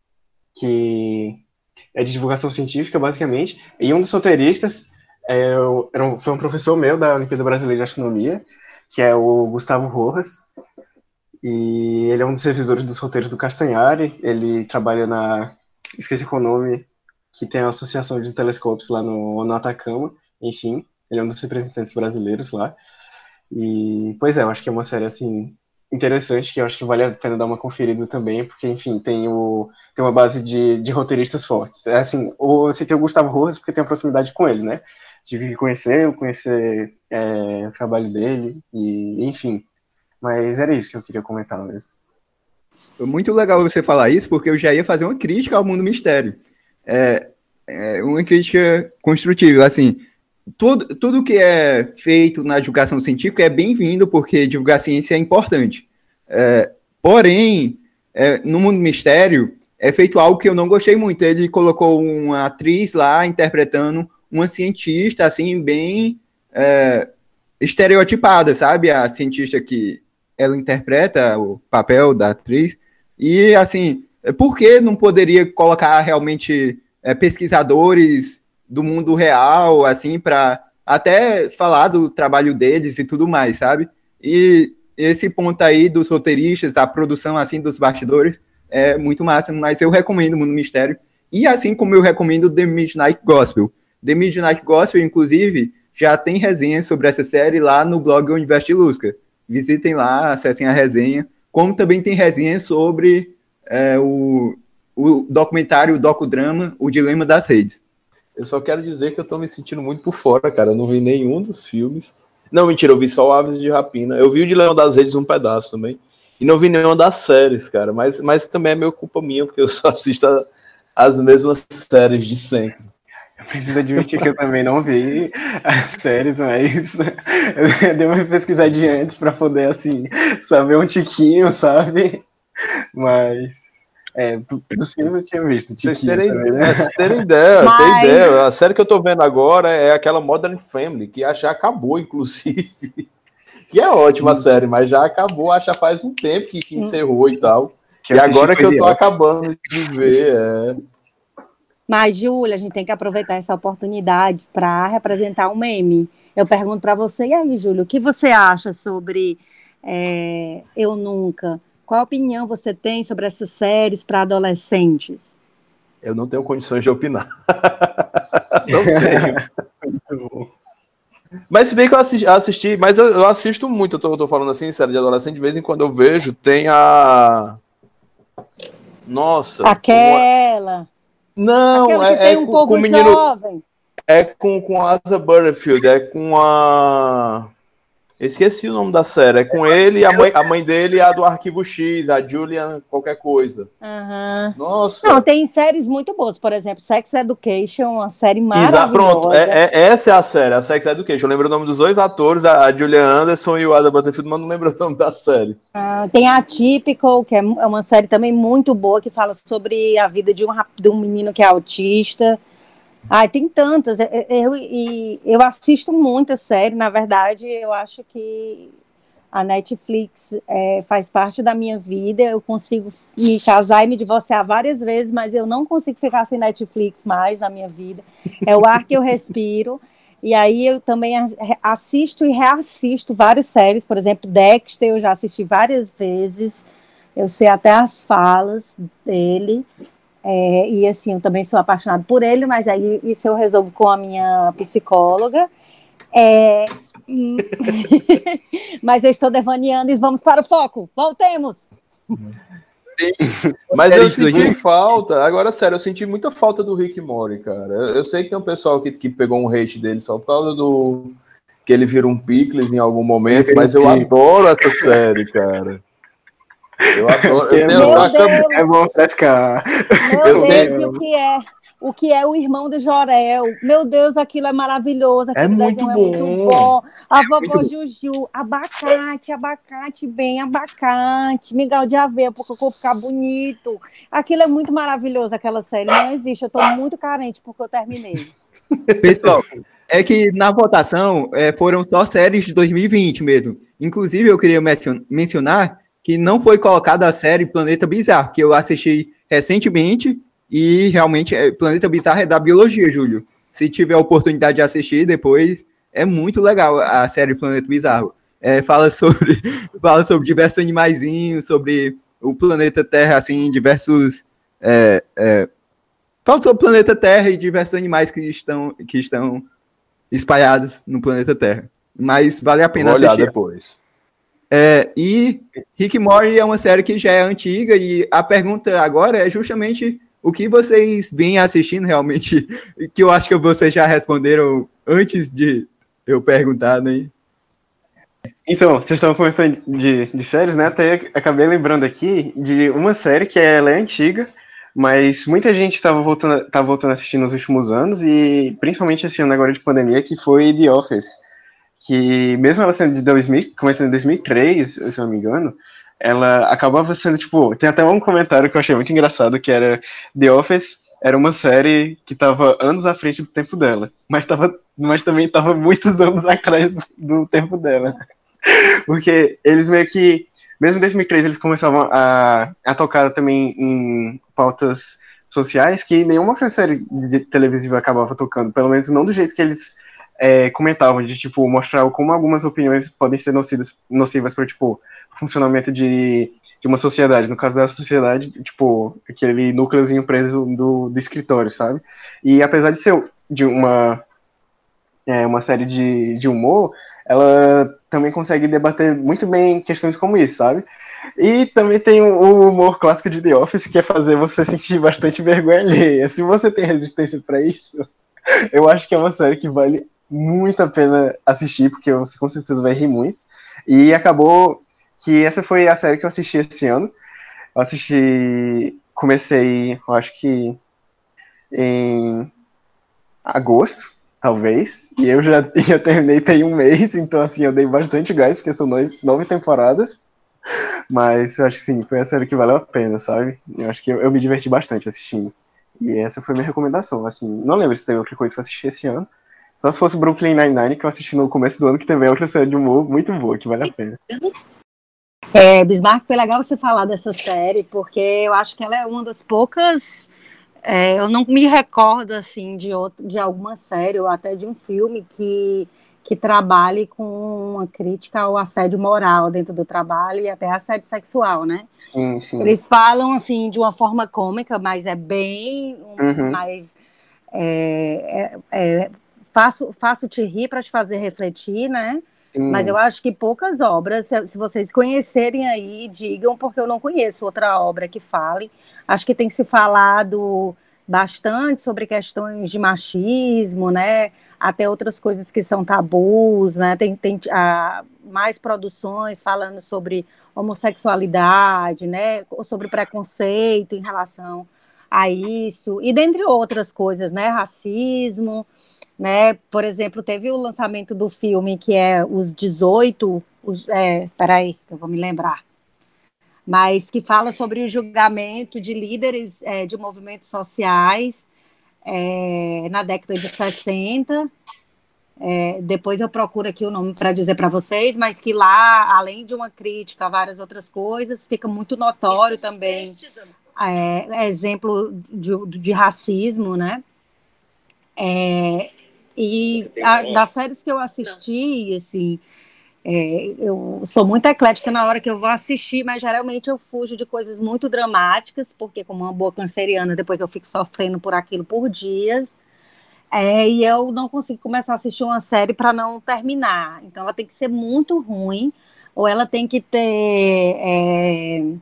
Que é de divulgação científica, basicamente. E um dos roteiristas foi um professor meu da Olimpíada Brasileira de Astronomia, que é o Gustavo Rojas. E ele é um dos revisores dos roteiros do Castanhari. Ele trabalha esqueci qual o nome, que tem a Associação de Telescópios lá no Atacama. Enfim, ele é um dos representantes brasileiros lá. E, pois eu acho que é uma série, assim, interessante, que eu acho que vale a pena dar uma conferida também, porque, enfim, tem uma base de roteiristas fortes. É assim, eu citei o Gustavo Rojas porque tem a proximidade com ele, né? Tive que conhecer o trabalho dele, e, enfim. Mas era isso que eu queria comentar mesmo. Foi muito legal você falar isso, porque eu já ia fazer uma crítica ao Mundo Mistério. Uma crítica construtiva, assim, tudo que é feito na divulgação científica é bem-vindo, porque divulgar ciência é importante. Porém, no Mundo Mistério, é feito algo que eu não gostei muito. Ele colocou uma atriz lá interpretando uma cientista, assim, bem estereotipada, sabe? A cientista que ela interpreta o papel da atriz. E, assim, por que não poderia colocar realmente pesquisadores do mundo real, assim, para até falar do trabalho deles e tudo mais, sabe? E esse ponto aí dos roteiristas, da produção, assim, dos bastidores, é muito massa, mas eu recomendo o Mundo Mistério. E assim como eu recomendo The Midnight Gospel. The Midnight Gospel, inclusive, já tem resenha sobre essa série lá no blog Universo de Lusca. Visitem lá, acessem a resenha. Como também tem resenha sobre o documentário, o docudrama, O Dilema das Redes. Eu só quero dizer que eu tô me sentindo muito por fora, cara. Eu não vi nenhum dos filmes. Não, mentira, eu vi só o Aves de Rapina. Eu vi o Dilema das Redes um pedaço também. E não vi nenhuma das séries, cara. Mas também é meio culpa minha, porque eu só assisto as mesmas séries de sempre. Eu preciso admitir que eu também não vi as séries, mas eu dei uma pesquisadinha antes pra poder, assim, saber um tiquinho, sabe? Mas Dos filmes eu tinha visto. Vocês Tiquinho terem, também, né? vocês terem ideia, Mas- tem ideia. A série que eu tô vendo agora é aquela Modern Family, que já acabou, inclusive. Que é ótima a série, mas já acabou, acho que já faz um tempo que encerrou e tal. Que eu E assisti agora foi que eu tô The acabando de ver. Mas, Júlia, a gente tem que aproveitar essa oportunidade para representar um meme. Eu pergunto para você, e aí, Júlia, o que você acha sobre Eu Nunca? Qual opinião você tem sobre essas séries para adolescentes? Eu não tenho condições de opinar. Não tenho. Mas se bem que eu assisti, mas eu assisto muito, eu tô falando assim, série de adolescente, de vez em quando eu vejo, tem a... Nossa. Aquela Não, que tem um com povo o menino... jovem. É com a Asa Butterfield, é com a... Esqueci o nome da série, é com ele e a mãe dele, a do Arquivo X, a Julian qualquer coisa. Uhum. Nossa. Não, tem séries muito boas, por exemplo, Sex Education, uma série maravilhosa. Pronto, essa é a série, a Sex Education. Eu lembro o nome dos dois atores, a Julian Anderson e o Asa Butterfield, mas não lembro o nome da série. Tem a Atypical, que é uma série também muito boa, que fala sobre a vida de um menino que é autista. Tem tantas. Eu assisto muita série, na verdade, eu acho que a Netflix faz parte da minha vida. Eu consigo me casar e me divorciar várias vezes, mas eu não consigo ficar sem Netflix mais na minha vida. É o ar que eu respiro. E aí eu também assisto e reassisto várias séries. Por exemplo, Dexter, eu já assisti várias vezes. Eu sei até as falas dele. E assim, eu também sou apaixonada por ele, mas aí isso eu resolvo com a minha psicóloga. Mas eu estou devaneando e vamos para o foco. Voltemos! Mas eu senti falta, agora sério, eu senti muita falta do Rick Mori, cara. Eu sei que tem um pessoal que pegou um hate dele só por causa do que ele vira um Pickles em algum momento, mas eu adoro essa série, cara. Eu adoro. É bom frescar. Meu Deus, e o que é o irmão do Jorel? Meu Deus, aquilo é maravilhoso. Aquele desenho é muito bom. A vovó Juju, abacate, bem abacate, mingau de aveia, porque eu vou ficar bonito. Aquilo é muito maravilhoso, aquela série. Não existe, eu tô muito carente porque eu terminei. Pessoal, é que na votação foram só séries de 2020 mesmo. Inclusive, eu queria mencionar que não foi colocada a série Planeta Bizarro, que eu assisti recentemente, e realmente Planeta Bizarro é da biologia, Júlio. Se tiver a oportunidade de assistir depois, é muito legal a série Planeta Bizarro. Fala sobre diversos animaizinhos, sobre o planeta Terra, assim, diversos... Fala sobre o planeta Terra e diversos animais que estão espalhados no planeta Terra. Mas vale a pena assistir. Vou olhar depois. E Rick and Morty é uma série que já é antiga, e a pergunta agora é justamente o que vocês vêm assistindo realmente, que eu acho que vocês já responderam antes de eu perguntar, né? Então, vocês estavam comentando de séries, né? Até acabei lembrando aqui de uma série que ela é antiga, mas muita gente estava voltando a assistir nos últimos anos, e principalmente esse ano agora de pandemia, que foi The Office. Que mesmo ela sendo de 2000, começando em 2003, se eu não me engano, ela acabava sendo, tipo, tem até um comentário que eu achei muito engraçado, que era The Office era uma série que estava anos à frente do tempo dela, mas também estava muitos anos atrás do tempo dela. Porque eles meio que, mesmo em 2003, eles começavam a tocar também em pautas sociais que nenhuma série televisiva acabava tocando, pelo menos não do jeito que eles comentavam, de tipo, mostrar como algumas opiniões podem ser nocivas para, tipo, o funcionamento de uma sociedade. No caso da sociedade, tipo, aquele núcleozinho preso do escritório, sabe? E apesar de ser de uma série de humor, ela também consegue debater muito bem questões como isso, sabe? E também tem o humor clássico de The Office, que é fazer você sentir bastante vergonha alheia. Se você tem resistência para isso, eu acho que é uma série que vale muito a pena assistir, porque você com certeza vai rir muito. E acabou que essa foi a série que eu assisti esse ano. Comecei, eu acho que em agosto, talvez, e eu terminei tem um mês, então assim, eu dei bastante gás, porque são 9 temporadas. Mas eu acho que sim, foi a série que valeu a pena, sabe? Eu acho que eu me diverti bastante assistindo. E essa foi a minha recomendação, assim. Não lembro se teve outra coisa que eu assisti esse ano. Só se fosse Brooklyn Nine-Nine, que eu assisti no começo do ano, que também é outra série de humor muito boa, que vale a pena. Bismarck, foi legal você falar dessa série, porque eu acho que ela é uma das poucas. Eu não me recordo assim de alguma série ou até de um filme que trabalhe com uma crítica ao assédio moral dentro do trabalho e até assédio sexual, né? Sim, sim. Eles falam assim de uma forma cômica, mas é bem mais faço te rir para te fazer refletir, né? Mas eu acho que poucas obras, se vocês conhecerem aí, digam, porque eu não conheço outra obra que fale. Acho que tem se falado bastante sobre questões de machismo, né? Até outras coisas que são tabus, né? Tem mais produções falando sobre homossexualidade, né? Ou sobre preconceito em relação a isso, e dentre outras coisas, né? Racismo, né? Por exemplo, teve o lançamento do filme que é Os 18, peraí, eu vou me lembrar, mas que fala sobre o julgamento de líderes de movimentos sociais na década de 60. Depois eu procuro aqui o nome para dizer para vocês, mas que lá, além de uma crítica a várias outras coisas, fica muito notório também exemplo de racismo, né? Das séries que eu assisti, assim, eu sou muito eclética na hora que eu vou assistir, mas geralmente eu fujo de coisas muito dramáticas, porque como uma boa canceriana, depois eu fico sofrendo por aquilo por dias. E eu não consigo começar a assistir uma série para não terminar. Então ela tem que ser muito ruim, ou ela tem que ter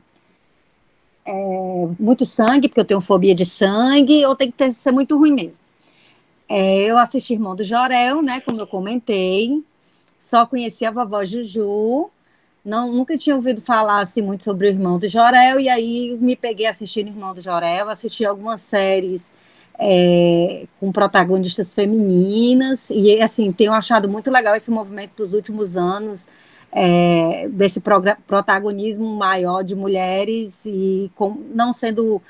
muito sangue, porque eu tenho fobia de sangue, ou tem que ser muito ruim mesmo. Eu assisti Irmão do Jorel, né, como eu comentei, só conheci a vovó Juju, nunca tinha ouvido falar assim, muito sobre o Irmão do Jorel, e aí me peguei assistindo Irmão do Jorel, assisti algumas séries com protagonistas femininas, e assim, tenho achado muito legal esse movimento dos últimos anos, desse protagonismo maior de mulheres, e não sendo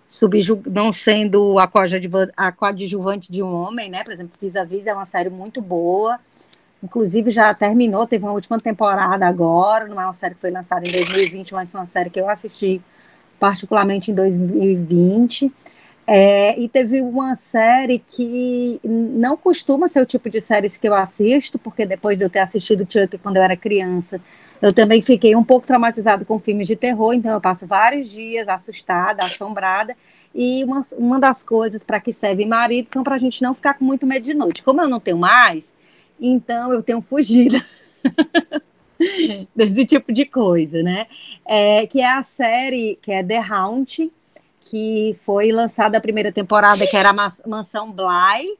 a coadjuvante de um homem, né? Por exemplo, Vis-a-Vis é uma série muito boa, inclusive já terminou, teve uma última temporada agora, não é uma série que foi lançada em 2020, mas foi uma série que eu assisti particularmente em 2020. E teve uma série que não costuma ser o tipo de séries que eu assisto, porque depois de eu ter assistido Chuck quando eu era criança, eu também fiquei um pouco traumatizada com filmes de terror, então eu passo vários dias assustada, assombrada, e uma das coisas para que serve marido são para a gente não ficar com muito medo de noite. Como eu não tenho mais, então eu tenho fugido desse tipo de coisa, né? Que é a série, que é The Haunting, que foi lançada a primeira temporada, que era a Mansão Bly.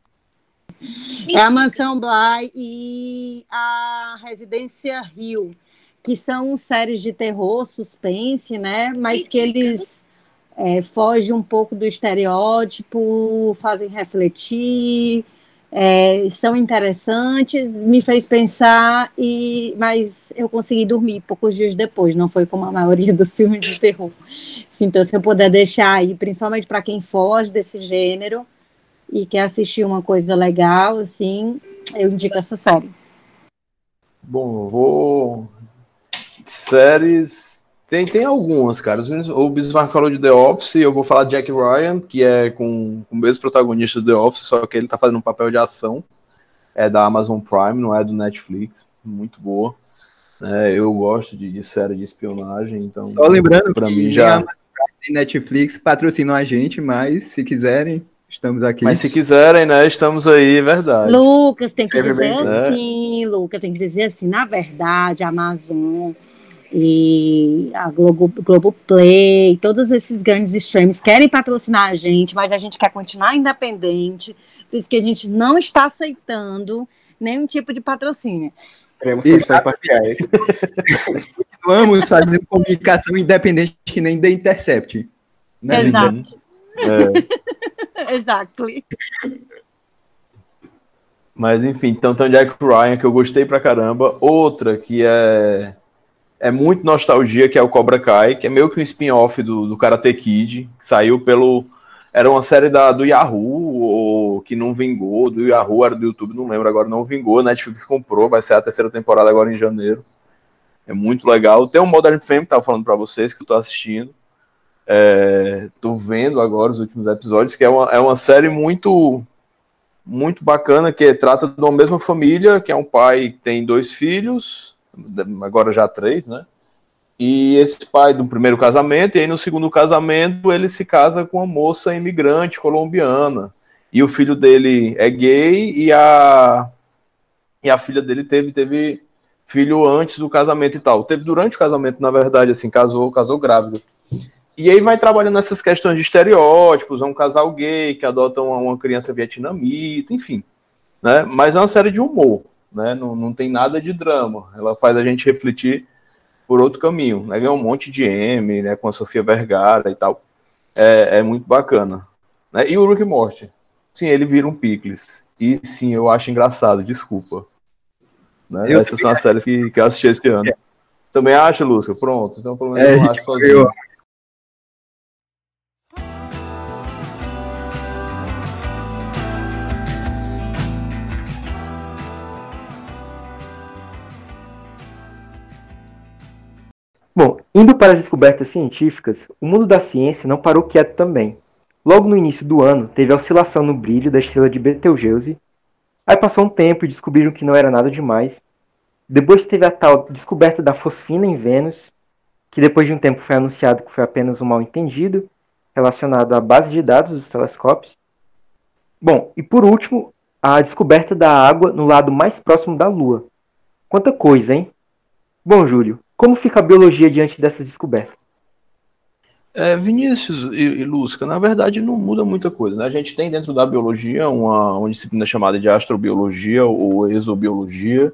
É a Mansão Bly e a Residência Hill, que são séries de terror, suspense, né? Mas que eles fogem um pouco do estereótipo, fazem refletir, são interessantes, me fez pensar, mas eu consegui dormir poucos dias depois, não foi como a maioria dos filmes de terror. Então, se eu puder deixar aí, principalmente para quem foge desse gênero e quer assistir uma coisa legal, assim, eu indico essa série. Bom, séries... Tem algumas, cara. O Bismarck falou de The Office, eu vou falar de Jack Ryan, que é com o mesmo protagonista do The Office, só que ele tá fazendo um papel de ação. É da Amazon Prime, não é do Netflix. Muito boa. Eu gosto de série de espionagem, então... Só lembrando pra que mim já... a Amazon Prime e Netflix patrocinam a gente, mas se quiserem, estamos aqui. Mas se quiserem, né, estamos aí, é verdade. Lucas, tem que dizer assim, Lucas, tem que dizer assim, na verdade, a Amazon e a Globoplay, todos esses grandes streams querem patrocinar a gente, mas a gente quer continuar independente, por isso que a gente não está aceitando nenhum tipo de patrocínio. Queremos questões parciais. Continuamos fazendo comunicação independente que nem The Intercept. Né, exato. Exactly. Mas enfim, então tem o Jack Ryan, que eu gostei pra caramba. Outra que é é muito nostalgia, que é o Cobra Kai, que é meio que um spin-off do Karate Kid, que saiu pelo... Era uma série do Yahoo, ou que não vingou, do Yahoo, era do YouTube, não lembro agora, não vingou, Netflix comprou, vai ser a terceira temporada agora em janeiro. É muito legal. Tem um Modern Family que eu tava falando pra vocês, que eu tô assistindo. Tô vendo agora os últimos episódios, que é uma série muito, muito bacana, que trata de uma mesma família, que é um pai que tem 2 filhos, agora já 3, né? E esse pai do primeiro casamento, e aí no segundo casamento ele se casa com uma moça imigrante colombiana. E o filho dele é gay e a filha dele teve filho antes do casamento e tal. Teve durante o casamento, na verdade, assim, casou grávida. E aí vai trabalhando nessas questões de estereótipos, é um casal gay que adota uma criança vietnamita, enfim. Né? Mas é uma série de humor, né? Não tem nada de drama. Ela faz a gente refletir por outro caminho, né? Ganhou um monte de M, né? Com a Sofia Vergara e tal. É muito bacana. Né? E o Rick and Morty. Sim, ele vira um picles. E sim, eu acho engraçado, desculpa. Né? Essas são as séries que eu assisti esse ano. Também acha, Lúcia? Pronto, então pelo menos eu não acho sozinho. Bom, indo para as descobertas científicas, o mundo da ciência não parou quieto também. Logo no início do ano, teve a oscilação no brilho da estrela de Betelgeuse. Aí passou um tempo e descobriram que não era nada demais. Depois teve a tal descoberta da fosfina em Vênus, que depois de um tempo foi anunciado que foi apenas um mal-entendido relacionado à base de dados dos telescópios. Bom, e por último, a descoberta da água no lado mais próximo da Lua. Quanta coisa, hein? Bom, Júlio, como fica a biologia diante dessas descobertas? Vinícius e Lúcia, na verdade não muda muita coisa, né? A gente tem dentro da biologia uma disciplina chamada de astrobiologia ou exobiologia,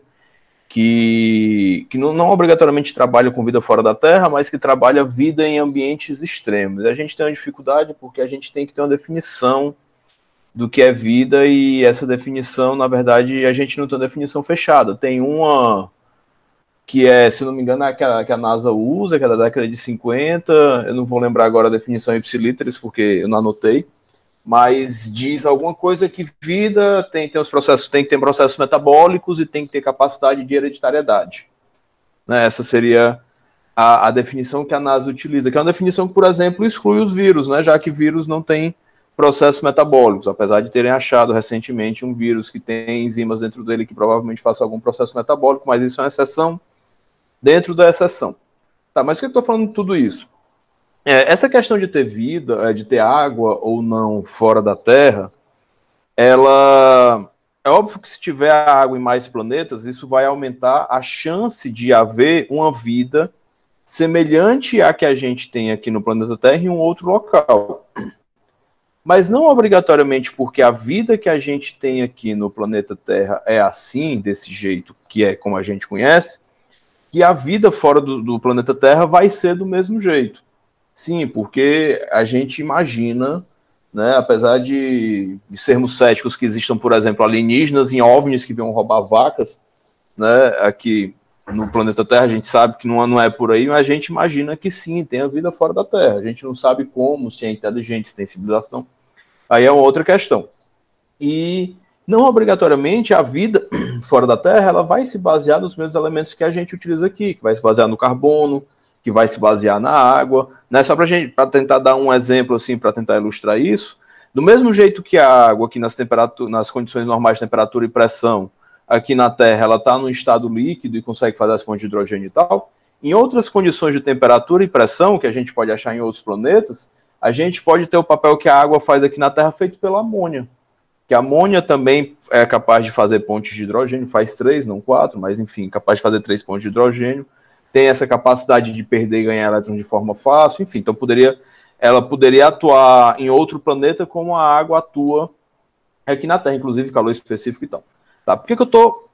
que não obrigatoriamente trabalha com vida fora da Terra, mas que trabalha vida em ambientes extremos. A gente tem uma dificuldade porque a gente tem que ter uma definição do que é vida, e essa definição, na verdade, a gente não tem uma definição fechada. Tem uma que se não me engano, que a NASA usa, que é da década de 50, eu não vou lembrar agora a definição ipsiliteris, porque eu não anotei, mas diz alguma coisa que vida tem os processos, tem que ter processos metabólicos e tem que ter capacidade de hereditariedade. Né? Essa seria a definição que a NASA utiliza, que é uma definição que, por exemplo, exclui os vírus, né? Já que vírus não tem processos metabólicos, apesar de terem achado recentemente um vírus que tem enzimas dentro dele que provavelmente faça algum processo metabólico, mas isso é uma exceção dentro da exceção. Tá, mas por que eu estou falando de tudo isso? Essa questão de ter vida, de ter água ou não fora da Terra, ela... É óbvio que se tiver água em mais planetas, isso vai aumentar a chance de haver uma vida semelhante à que a gente tem aqui no planeta Terra em um outro local. Mas não obrigatoriamente porque a vida que a gente tem aqui no planeta Terra é assim, desse jeito, que é como a gente conhece, que a vida fora do planeta Terra vai ser do mesmo jeito. Sim, porque a gente imagina, né, apesar de sermos céticos que existam, por exemplo, alienígenas em OVNIs que vão roubar vacas, né, aqui no planeta Terra, a gente sabe que não é por aí, mas a gente imagina que sim, tem a vida fora da Terra. A gente não sabe como, se é inteligente, se tem civilização. Aí é uma outra questão. E não obrigatoriamente a vida fora da Terra ela vai se basear nos mesmos elementos que a gente utiliza aqui, que vai se basear no carbono, que vai se basear na água, né? Só para tentar dar um exemplo assim, para tentar ilustrar isso, do mesmo jeito que a água aqui nas condições normais de temperatura e pressão, aqui na Terra ela está no estado líquido e consegue fazer as fontes de hidrogênio e tal, em outras condições de temperatura e pressão, que a gente pode achar em outros planetas, a gente pode ter o papel que a água faz aqui na Terra feito pela amônia. Que a amônia também é capaz de fazer pontes de hidrogênio, faz 3, não 4, mas enfim, capaz de fazer 3 pontes de hidrogênio, tem essa capacidade de perder e ganhar elétrons de forma fácil, enfim, então ela poderia atuar em outro planeta como a água atua aqui na Terra, inclusive calor específico e tal. Tá? Por que eu estou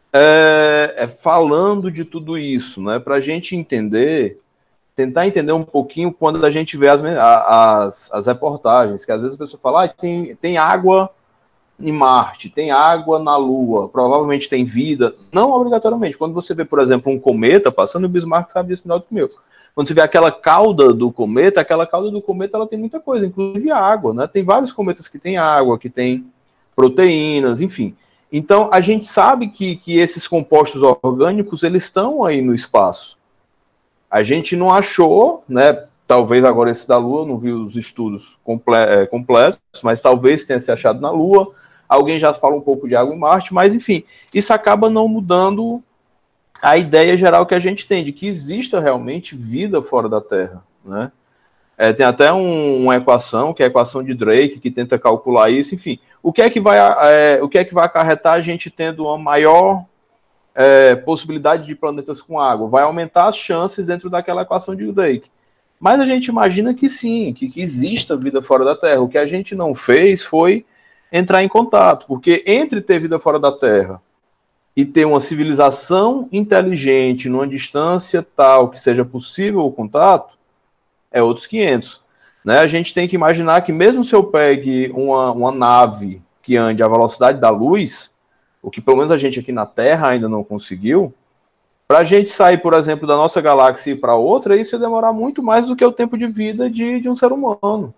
falando de tudo isso? Né? Para a gente tentar entender um pouquinho quando a gente vê as reportagens, que às vezes a pessoa fala, tem água em Marte, tem água na Lua, provavelmente tem vida. Não obrigatoriamente. Quando você vê, por exemplo, um cometa passando, o Bismarck sabe disso melhor do que eu. Quando você vê aquela cauda do cometa ela tem muita coisa, inclusive água, né? Tem vários cometas que tem água, que tem proteínas, enfim. Então, a gente sabe que esses compostos orgânicos, eles estão aí no espaço. A gente não achou, né? Talvez agora esse da Lua, não vi os estudos completos, mas talvez tenha se achado na Lua. Alguém já fala um pouco de água em Marte, mas enfim, isso acaba não mudando a ideia geral que a gente tem, de que exista realmente vida fora da Terra, né? Tem até uma equação, que é a equação de Drake, que tenta calcular isso, enfim. O que é que vai acarretar a gente tendo uma maior possibilidade de planetas com água? Vai aumentar as chances dentro daquela equação de Drake. Mas a gente imagina que sim, que exista vida fora da Terra. O que a gente não fez foi entrar em contato, porque entre ter vida fora da Terra e ter uma civilização inteligente numa distância tal que seja possível o contato, é outros 500. Né? A gente tem que imaginar que mesmo se eu pegue uma nave que ande à velocidade da luz, o que pelo menos a gente aqui na Terra ainda não conseguiu, para a gente sair, por exemplo, da nossa galáxia e ir para outra, isso ia demorar muito mais do que o tempo de vida de um ser humano.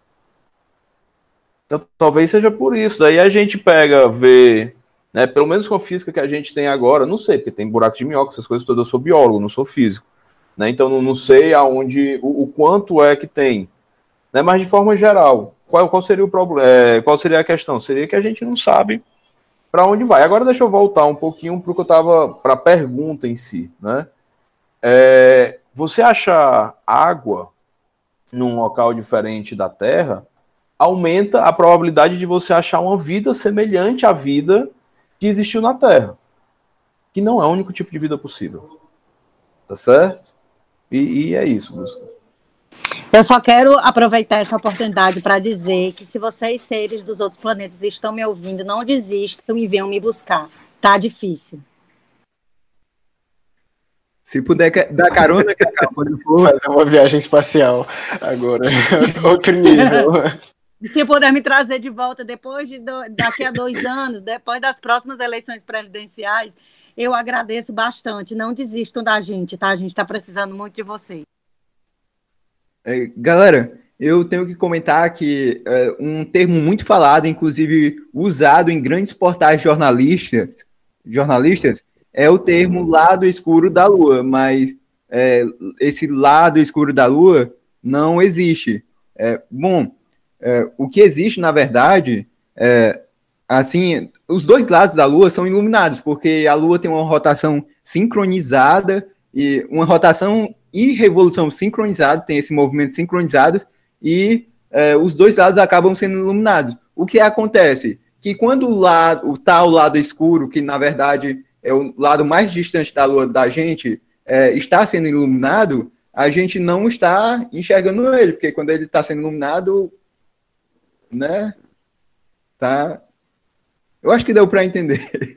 Então, talvez seja por isso. Daí a gente vê, né, pelo menos com a física que a gente tem agora, não sei, porque tem buraco de minhoca, essas coisas todas, eu sou biólogo, não sou físico. Né, então, não sei aonde, o quanto é que tem. Né, mas, de forma geral, qual seria o problema? Qual seria a questão? Seria que a gente não sabe para onde vai. Agora, deixa eu voltar um pouquinho para o que eu estava, para a pergunta em si. Né? Você achar água num local diferente da Terra aumenta a probabilidade de você achar uma vida semelhante à vida que existiu na Terra, que não é o único tipo de vida possível. Tá certo? E é isso, Busca. Eu só quero aproveitar essa oportunidade para dizer que se vocês, seres dos outros planetas, estão me ouvindo, não desistam e venham me buscar. Tá difícil. Se puder dar carona, Cacau, quando for. Fazer uma viagem espacial agora. Outro nível. Se puder me trazer de volta daqui a 2 anos, depois das próximas eleições presidenciais, eu agradeço bastante. Não desistam da gente, tá? A gente está precisando muito de vocês. Galera, eu tenho que comentar que um termo muito falado, inclusive usado em grandes portais jornalistas, é o termo lado escuro da Lua, mas esse lado escuro da Lua não existe. O que existe, na verdade, assim, os dois lados da Lua são iluminados, porque a Lua tem uma rotação sincronizada, e uma rotação e revolução sincronizada, tem esse movimento sincronizado, e os dois lados acabam sendo iluminados. O que acontece? Que quando o lado escuro, que na verdade é o lado mais distante da Lua da gente, está sendo iluminado, a gente não está enxergando ele, porque quando ele está sendo iluminado, né, tá... Eu acho que deu para entender.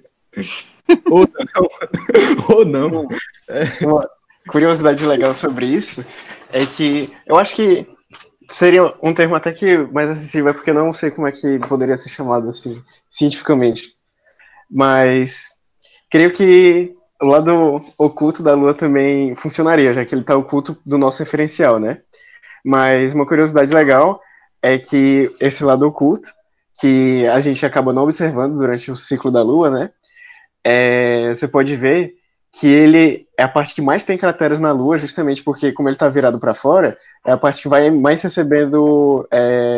Ou não. Uma curiosidade legal sobre isso é que eu acho que seria um termo até que mais acessível, porque eu não sei como é que poderia ser chamado assim, cientificamente. Mas creio que o lado oculto da Lua também funcionaria, já que ele está oculto do nosso referencial, né? Mas uma curiosidade legal é que esse lado oculto, que a gente acaba não observando durante o ciclo da Lua, né? Você pode ver que ele é a parte que mais tem crateras na Lua, justamente porque, como ele está virado para fora, é a parte que vai mais recebendo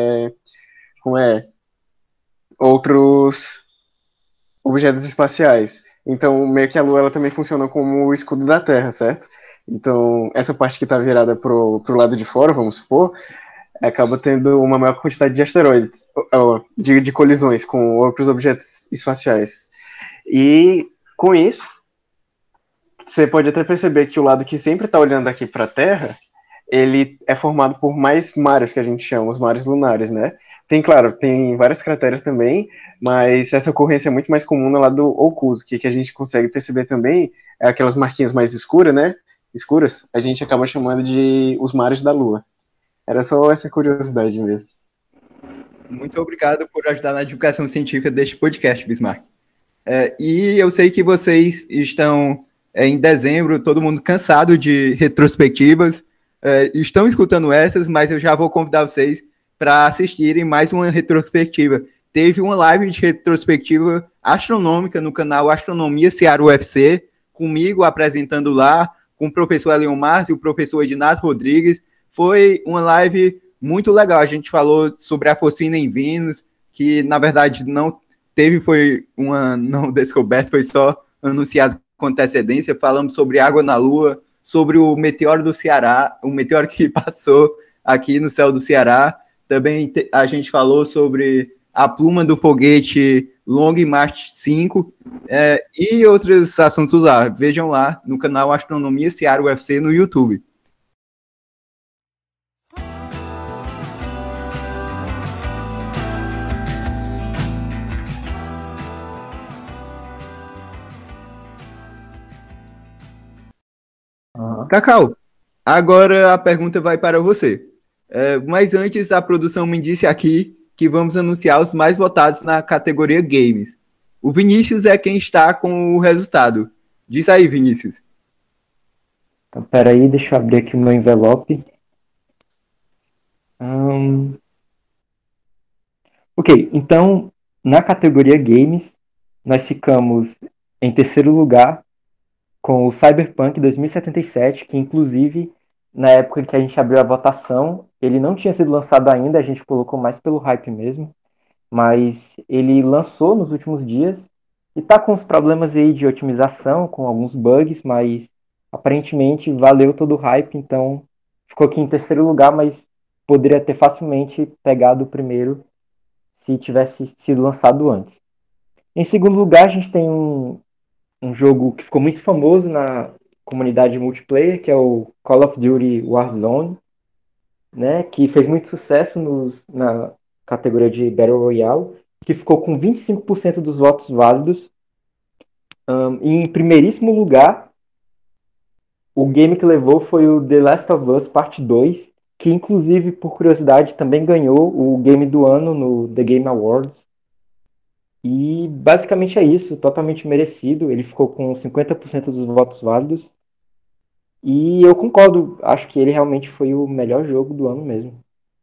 outros objetos espaciais. Então, meio que a Lua ela também funciona como o escudo da Terra, certo? Então, essa parte que está virada pro lado de fora, vamos supor, acaba tendo uma maior quantidade de asteroides, de colisões com outros objetos espaciais. E, com isso, você pode até perceber que o lado que sempre está olhando aqui para a Terra, ele é formado por mais mares, que a gente chama, os mares lunares, né? Tem várias crateras também, mas essa ocorrência é muito mais comum no lado oculto, que a gente consegue perceber também, aquelas marquinhas mais escuras, né? Escuras, a gente acaba chamando de os mares da Lua. Era só essa curiosidade mesmo. Muito obrigado por ajudar na divulgação científica deste podcast, Bismarck. E eu sei que vocês estão em dezembro, todo mundo cansado de retrospectivas, estão escutando essas, mas eu já vou convidar vocês para assistirem mais uma retrospectiva. Teve uma live de retrospectiva astronômica no canal Astronomia Ceará UFC, comigo apresentando lá, com o professor Elion Márcio e o professor Edinardo Rodrigues. Foi uma live muito legal. A gente falou sobre a fosfina em Vênus, que na verdade não teve, foi uma não descoberta, foi só anunciado com antecedência. Falamos sobre água na Lua, sobre o meteoro do Ceará, o meteoro que passou aqui no céu do Ceará. Também a gente falou sobre a pluma do foguete Long March 5 e outros assuntos lá. Vejam lá no canal Astronomia Ceará UFC no YouTube. Cacau, agora a pergunta vai para você. Mas antes, a produção me disse aqui que vamos anunciar os mais votados na categoria Games. O Vinícius é quem está com o resultado. Diz aí, Vinícius. Então, peraí, deixa eu abrir aqui o meu envelope. Ok, então, na categoria Games, nós ficamos em terceiro lugar com o Cyberpunk 2077, que inclusive, na época que a gente abriu a votação, ele não tinha sido lançado ainda, a gente colocou mais pelo hype mesmo, mas ele lançou nos últimos dias e tá com uns problemas aí de otimização, com alguns bugs, mas aparentemente valeu todo o hype, então ficou aqui em terceiro lugar, mas poderia ter facilmente pegado o primeiro se tivesse sido lançado antes. Em segundo lugar, a gente tem um jogo que ficou muito famoso na comunidade multiplayer, que é o Call of Duty Warzone, né, que fez muito sucesso na categoria de Battle Royale, que ficou com 25% dos votos válidos. E em primeiríssimo lugar, o game que levou foi o The Last of Us Part 2, que inclusive, por curiosidade, também ganhou o game do ano no The Game Awards. E basicamente é isso, totalmente merecido. Ele ficou com 50% dos votos válidos. E eu concordo, acho que ele realmente foi o melhor jogo do ano mesmo.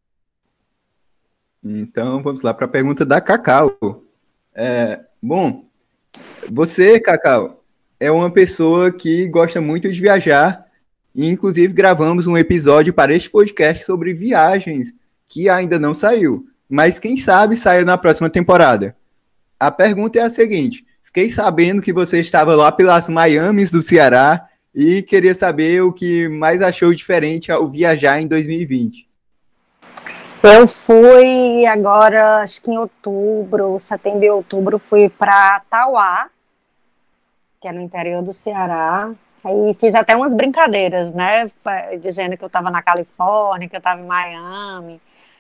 Então vamos lá para a pergunta da Cacau. Bom, você, Cacau, é uma pessoa que gosta muito de viajar e inclusive gravamos um episódio para este podcast sobre viagens que ainda não saiu, mas quem sabe saia na próxima temporada. A pergunta é a seguinte: fiquei sabendo que você estava lá pelas Miamis do Ceará e queria saber o que mais achou diferente ao viajar em 2020. Eu fui agora, acho que em outubro, setembro e outubro, fui para Tauá, que é no interior do Ceará. Aí fiz até umas brincadeiras, né? Dizendo que eu estava na Califórnia, que eu estava em Miami.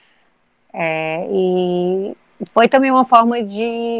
E foi também uma forma de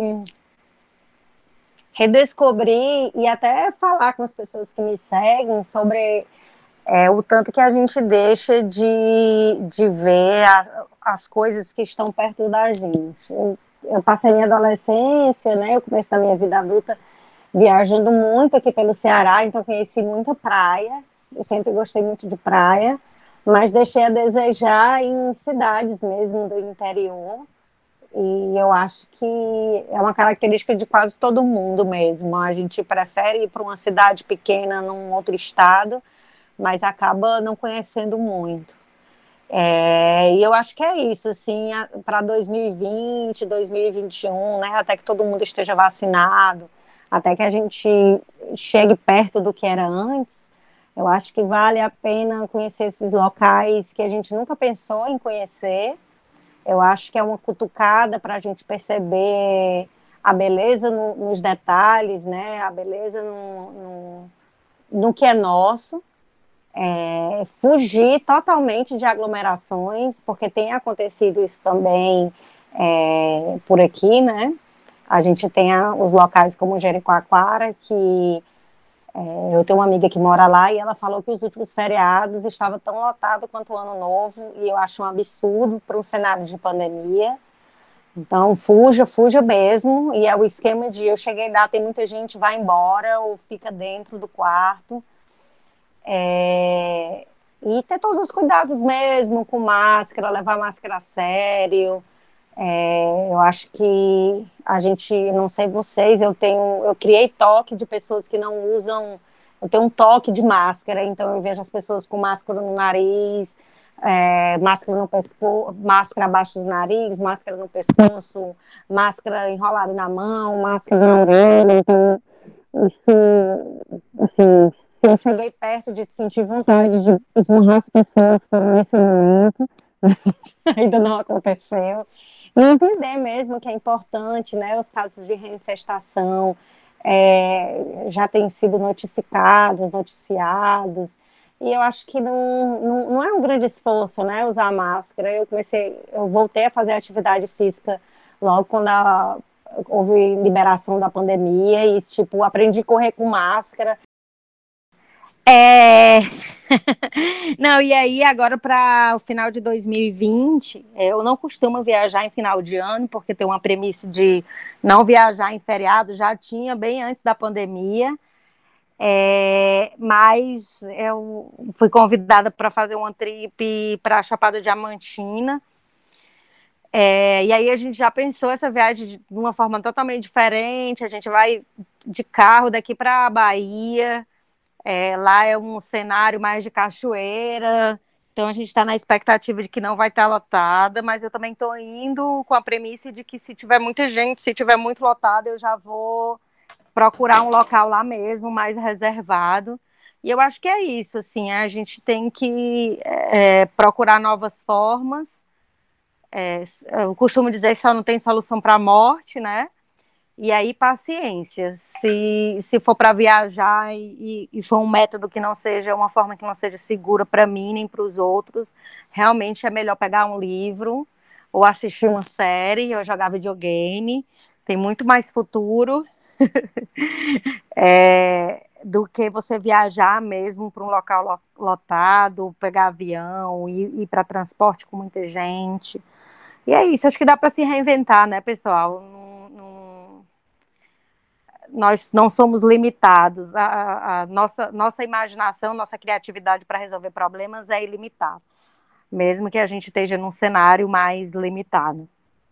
redescobrir e até falar com as pessoas que me seguem sobre o tanto que a gente deixa de ver as coisas que estão perto da gente. Eu passei minha adolescência, né, o começo da minha vida adulta, viajando muito aqui pelo Ceará, então conheci muita praia. Eu sempre gostei muito de praia, mas deixei a desejar em cidades mesmo do interior. E eu acho que é uma característica de quase todo mundo mesmo. A gente prefere ir para uma cidade pequena num outro estado, mas acaba não conhecendo muito. E eu acho que é isso, assim, para 2020, 2021, né, até que todo mundo esteja vacinado, até que a gente chegue perto do que era antes, eu acho que vale a pena conhecer esses locais que a gente nunca pensou em conhecer. Eu acho que é uma cutucada para a gente perceber a beleza nos detalhes, né, a beleza no que é nosso. Fugir totalmente de aglomerações, porque tem acontecido isso também por aqui, né? A gente tem os locais como Jericoacoara, que eu tenho uma amiga que mora lá e ela falou que os últimos feriados estavam tão lotados quanto o Ano Novo, e eu acho um absurdo para um cenário de pandemia. Então, fuja mesmo. E é o esquema de eu cheguei lá, tem muita gente, vai embora ou fica dentro do quarto. E ter todos os cuidados mesmo, com máscara, levar máscara a sério. Eu acho que a gente, não sei vocês, eu criei toque de pessoas que não usam, eu tenho um toque de máscara, então eu vejo as pessoas com máscara no nariz, máscara no pescoço, máscara abaixo do nariz, máscara no pescoço, máscara enrolada na mão, máscara na orelha, então, assim, se eu cheguei perto de sentir vontade de esmurrar as pessoas nesse momento, ainda não aconteceu. E entender mesmo que é importante, né? Os casos de reinfestação já têm sido notificados, noticiados, e eu acho que não é um grande esforço, né? Usar máscara. Eu voltei a fazer atividade física logo quando houve liberação da pandemia, e tipo, aprendi a correr com máscara. Não, e aí agora para o final de 2020, eu não costumo viajar em final de ano, porque tem uma premissa de não viajar em feriado, já tinha bem antes da pandemia, mas eu fui convidada para fazer uma trip para a Chapada Diamantina, e aí a gente já pensou essa viagem de uma forma totalmente diferente, a gente vai de carro daqui para a Bahia. Lá é um cenário mais de cachoeira, então a gente está na expectativa de que não vai estar lotada, mas eu também estou indo com a premissa de que se tiver muita gente, se tiver muito lotado, eu já vou procurar um local lá mesmo, mais reservado. E eu acho que é isso, assim, a gente tem que procurar novas formas. Eu costumo dizer que só não tem solução para a morte, né? E aí, paciência. Se for para viajar e for um método que não seja, uma forma que não seja segura para mim nem para os outros, realmente é melhor pegar um livro ou assistir uma série ou jogar videogame. Tem muito mais futuro do que você viajar mesmo para um local lotado, pegar avião, ir para transporte com muita gente. E é isso, acho que dá para se reinventar, né, pessoal? Nós não somos limitados, a nossa imaginação, nossa criatividade para resolver problemas é ilimitada, mesmo que a gente esteja num cenário mais limitado.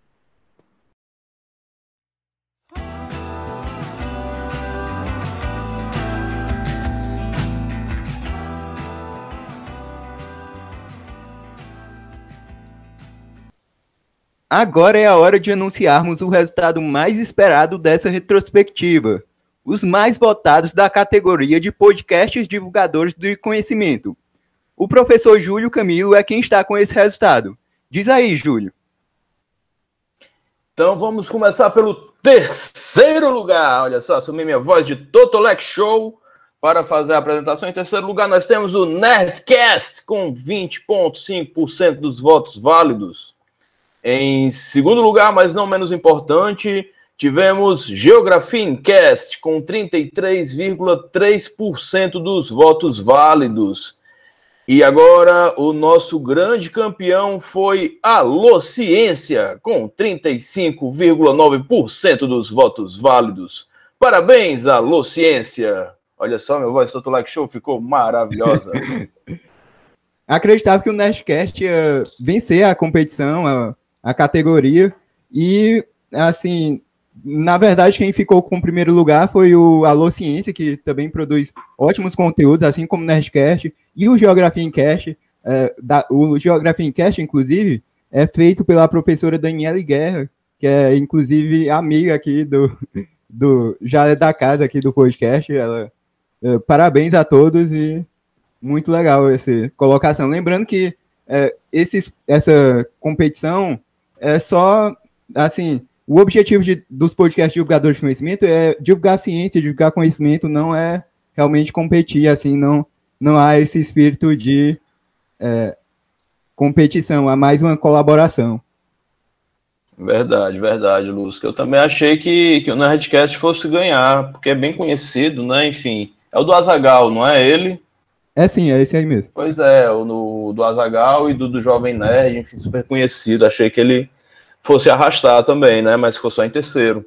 Agora é a hora de anunciarmos o resultado mais esperado dessa retrospectiva. Os mais votados da categoria de podcasts divulgadores do conhecimento. O professor Júlio Camilo é quem está com esse resultado. Diz aí, Júlio. Então vamos começar pelo terceiro lugar. Olha só, assumi minha voz de Totolec Show para fazer a apresentação. Em terceiro lugar nós temos o Nerdcast com 20,5% dos votos válidos. Em segundo lugar, mas não menos importante, tivemos GeografiaCast com 33,3% dos votos válidos. E agora o nosso grande campeão foi Alô Ciência, com 35,9% dos votos válidos. Parabéns, Alô Ciência! Olha só, minha voz do Like Show ficou maravilhosa. Acreditava que o Nerdcast ia vencer a competição, a categoria, e, assim, na verdade, quem ficou com o primeiro lugar foi o Alô Ciência, que também produz ótimos conteúdos, assim como o Nerdcast, e o GeografiaCast. O GeografiaCast, inclusive, é feito pela professora Daniele Guerra, que é, inclusive, amiga aqui já é da casa aqui do podcast. Parabéns a todos e muito legal essa colocação. Lembrando que essa competição é só, assim, o objetivo dos podcasts divulgadores de conhecimento é divulgar ciência, divulgar conhecimento, não é realmente competir, assim, não há esse espírito de competição, há mais uma colaboração. Verdade, Lúcio. Eu também achei que o Nerdcast fosse ganhar, porque é bem conhecido, né? Enfim, é o do Azaghal, não é ele? Sim, é esse aí mesmo. Pois é, o do Azaghal e do Jovem Nerd, enfim, super conhecido. Achei que ele fosse arrastar também, né? Mas ficou só em terceiro.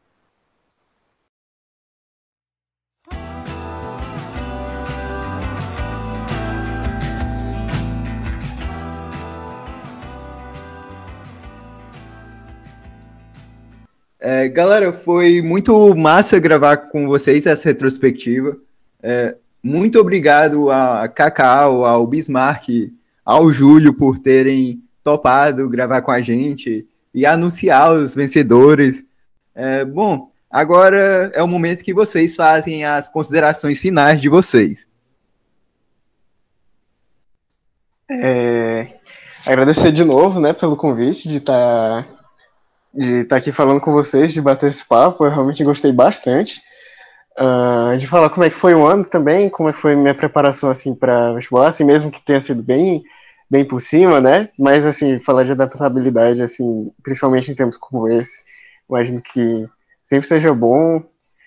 Galera, foi muito massa gravar com vocês essa retrospectiva. Muito obrigado a Cacau, ao Bismarck, ao Júlio por terem topado gravar com a gente e anunciar os vencedores. Bom, agora é o momento que vocês fazem as considerações finais de vocês. Agradecer de novo, né, pelo convite de estar aqui falando com vocês, de bater esse papo. Eu realmente gostei bastante. De falar como é que foi o ano também, como é que foi minha preparação, assim, para vestibular, assim, mesmo que tenha sido bem por cima, né, mas, assim, falar de adaptabilidade, assim, principalmente em tempos como esse, imagino que sempre seja bom.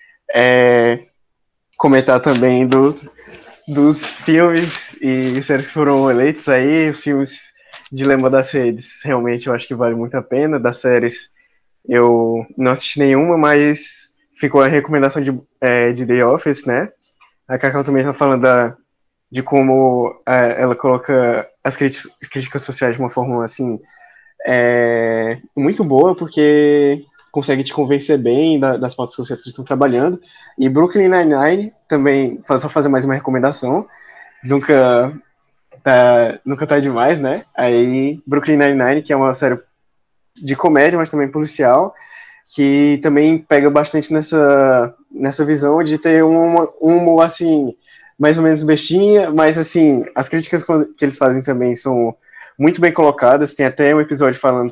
Comentar também dos filmes e séries que foram eleitos aí, os filmes Dilema das Redes, realmente eu acho que vale muito a pena. Das séries, eu não assisti nenhuma, mas ficou a recomendação de The Office, né? A Cacau também está falando de como ela coloca as críticas sociais de uma forma, assim, muito boa, porque consegue te convencer bem das pautas sociais que estão trabalhando. E Brooklyn Nine-Nine, também, só fazer mais uma recomendação, nunca tá demais, né? Aí, Brooklyn Nine-Nine, que é uma série de comédia, mas também policial, que também pega bastante nessa visão de ter um humor, assim, mais ou menos bestinha, mas, assim, as críticas que eles fazem também são muito bem colocadas. Tem até um episódio falando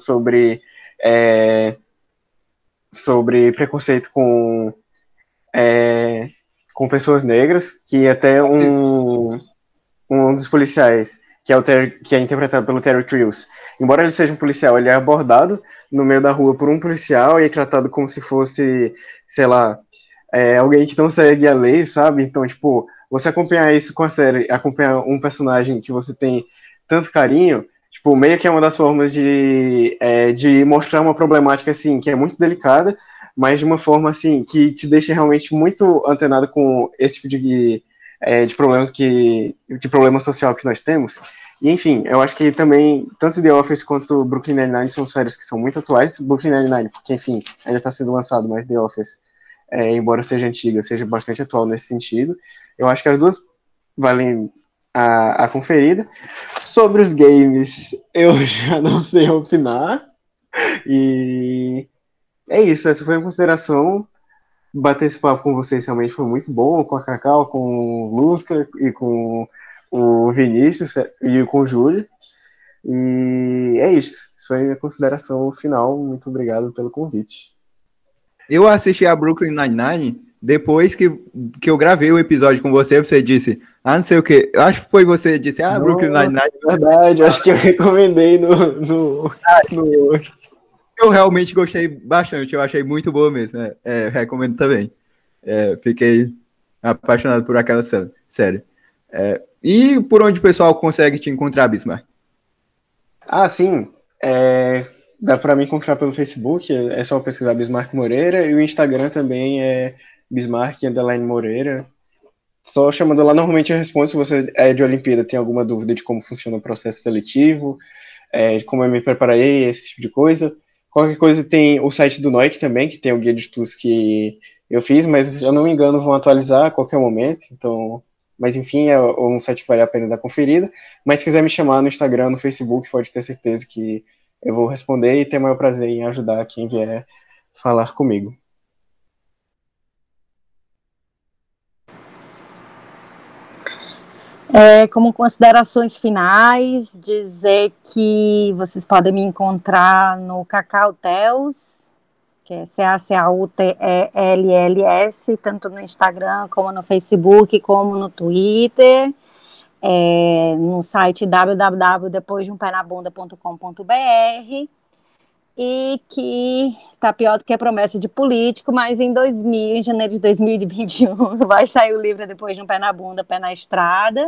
sobre preconceito com pessoas negras, que até um dos policiais, que é interpretado pelo Terry Crews, embora ele seja um policial, ele é abordado no meio da rua por um policial e é tratado como se fosse, sei lá, alguém que não segue a lei, sabe? Então, tipo, você acompanhar isso com a série, acompanhar um personagem que você tem tanto carinho, tipo, meio que é uma das formas de mostrar uma problemática, assim, que é muito delicada, mas de uma forma, assim, que te deixa realmente muito antenado com esse tipo de problemas de problema social que nós temos. E, enfim, eu acho que também, tanto The Office quanto Brooklyn Nine-Nine são séries que são muito atuais. Brooklyn Nine-Nine, porque, enfim, ainda está sendo lançado, mas The Office, embora seja antiga, seja bastante atual nesse sentido. Eu acho que as duas valem a conferida. Sobre os games, eu já não sei opinar. E é isso, essa foi a consideração. Bater esse papo com vocês realmente foi muito bom, com a Cacau, com o Lusca e com o Vinícius e com o Júlio. E é isso. Isso foi a minha consideração final. Muito obrigado pelo convite. Eu assisti a Brooklyn Nine-Nine depois que eu gravei o episódio com você. Você disse, não sei o que. Eu acho que foi você que disse, Brooklyn Nine-Nine. É verdade, acho que eu recomendei no... Eu realmente gostei bastante, eu achei muito boa mesmo. Recomendo também. Fiquei apaixonado por aquela série. E por onde o pessoal consegue te encontrar, Bismarck? Sim. Dá para me encontrar pelo Facebook, é só pesquisar Bismarck Moreira, e o Instagram também é Bismarck_Moreira. Só chamando lá, normalmente eu respondo se você é de Olimpíada, tem alguma dúvida de como funciona o processo seletivo, de como eu me preparei, esse tipo de coisa. Qualquer coisa tem o site do NOIC também, que tem o guia de estudos que eu fiz, mas se eu não me engano vão atualizar a qualquer momento, então... Mas enfim, é um site que vale a pena dar conferida. Mas se quiser me chamar no Instagram, no Facebook, pode ter certeza que eu vou responder e ter o maior prazer em ajudar quem vier falar comigo. Como considerações finais, dizer que vocês podem me encontrar no Cacau Tels, que é CACAUTELLS, tanto no Instagram, como no Facebook, como no Twitter, no site www.depoisdeumpénabunda.com.br, e que tá pior do que a promessa de político, mas em janeiro de 2021, vai sair o livro Depois de um Pé na Bunda, Pé na Estrada.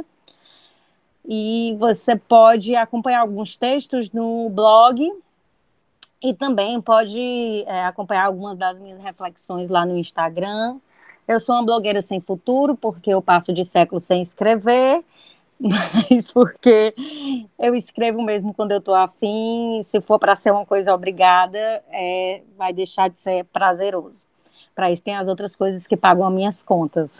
E você pode acompanhar alguns textos no blog, E também pode acompanhar algumas das minhas reflexões lá no Instagram. Eu sou uma blogueira sem futuro, porque eu passo de século sem escrever, mas porque eu escrevo mesmo quando eu estou afim. Se for para ser uma coisa obrigada, vai deixar de ser prazeroso. Para isso tem as outras coisas que pagam as minhas contas.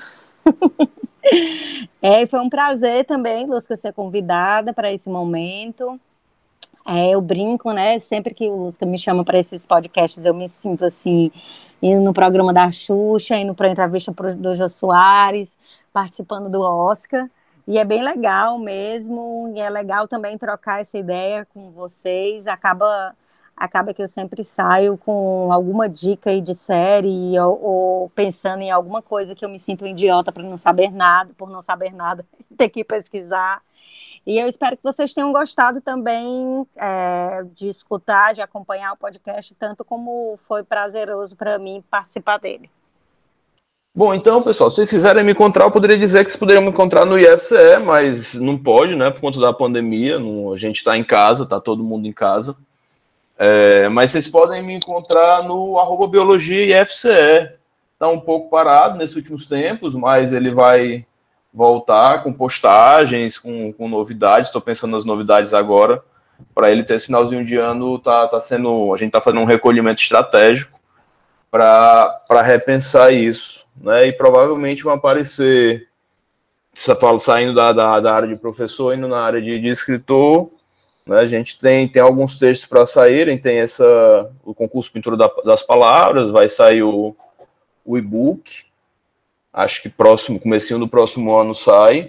E foi um prazer também, Lusca, ser convidada para esse momento. Eu brinco, né? Sempre que o Lusca me chama para esses podcasts, eu me sinto assim, indo no programa da Xuxa, indo para a entrevista do Jô Soares, participando do Oscar. E é bem legal mesmo, e é legal também trocar essa ideia com vocês. Acaba que eu sempre saio com alguma dica aí de série, ou pensando em alguma coisa que eu me sinto um idiota por não saber nada, ter que pesquisar. E eu espero que vocês tenham gostado também de escutar, de acompanhar o podcast, tanto como foi prazeroso para mim participar dele. Bom, então, pessoal, se vocês quiserem me encontrar, eu poderia dizer que vocês poderiam me encontrar no IFCE, mas não pode, né, por conta da pandemia, a gente está em casa, está todo mundo em casa. Mas vocês podem me encontrar no @biologia_IFCE. Está um pouco parado nesses últimos tempos, mas ele vai voltar com postagens, com novidades. Estou pensando nas novidades agora. Para ele ter esse finalzinho de ano, a gente está fazendo um recolhimento estratégico para repensar isso, né? E provavelmente vão aparecer, saindo da área de professor, indo na área de escritor, né? A gente tem alguns textos para saírem, tem o concurso Pintura das Palavras, vai sair o e-book, acho que comecinho do próximo ano sai.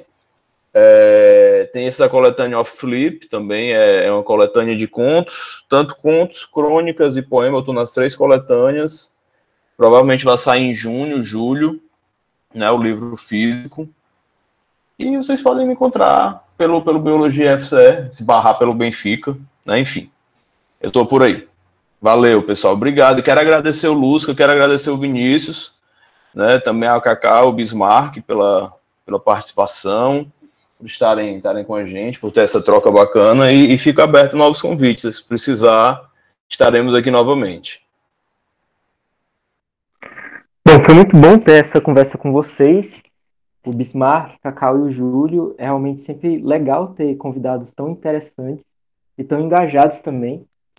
Tem essa coletânea Off Flip, também é uma coletânea de contos, tanto contos, crônicas e poemas. Eu estou nas 3 coletâneas. Provavelmente vai sair em junho, julho, né, o livro físico. E vocês podem me encontrar pelo Biologia FCE, se barrar pelo Benfica, né, enfim. Eu estou por aí. Valeu, pessoal. Obrigado. Quero agradecer o Lusca, quero agradecer o Vinícius, né, também ao Cacau, o Bismarck pela participação, por estarem com a gente, por ter essa troca bacana, e fico aberto a novos convites. Se precisar, estaremos aqui novamente. Bom, foi muito bom ter essa conversa com vocês, o Bismarck, o Cacau e o Júlio. É realmente sempre legal ter convidados tão interessantes e tão engajados também.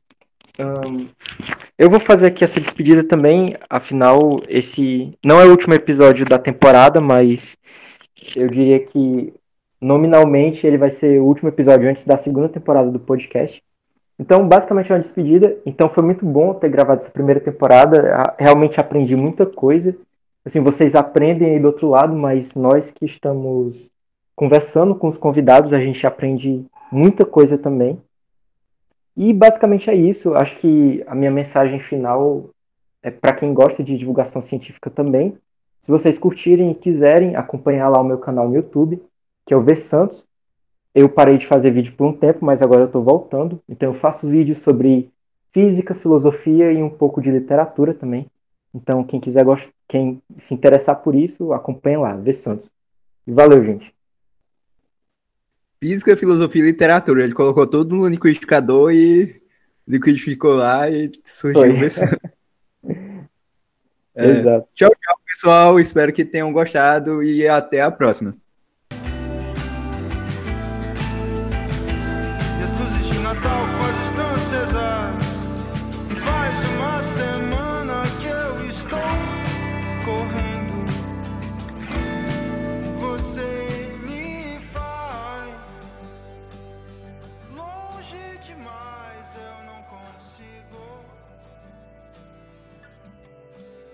Eu vou fazer aqui essa despedida também, afinal, esse não é o último episódio da temporada, mas eu diria que nominalmente ele vai ser o último episódio antes da segunda temporada do podcast. Então, basicamente é uma despedida. Então, foi muito bom ter gravado essa primeira temporada. Realmente aprendi muita coisa. Assim, vocês aprendem aí do outro lado, mas nós que estamos conversando com os convidados, a gente aprende muita coisa também. E basicamente é isso. Acho que a minha mensagem final é para quem gosta de divulgação científica também. Se vocês curtirem e quiserem acompanhar lá o meu canal no YouTube, que é o V Santos. Eu parei de fazer vídeo por um tempo, mas agora eu estou voltando. Então eu faço vídeos sobre física, filosofia e um pouco de literatura também. Então quem quiser, quem se interessar por isso, acompanha lá, V Santos. E valeu, gente. Física, filosofia e literatura. Ele colocou tudo no liquidificador e liquidificou lá e surgiu o V Santos. Exato. Tchau, tchau, pessoal. Espero que tenham gostado e até a próxima. Demais, eu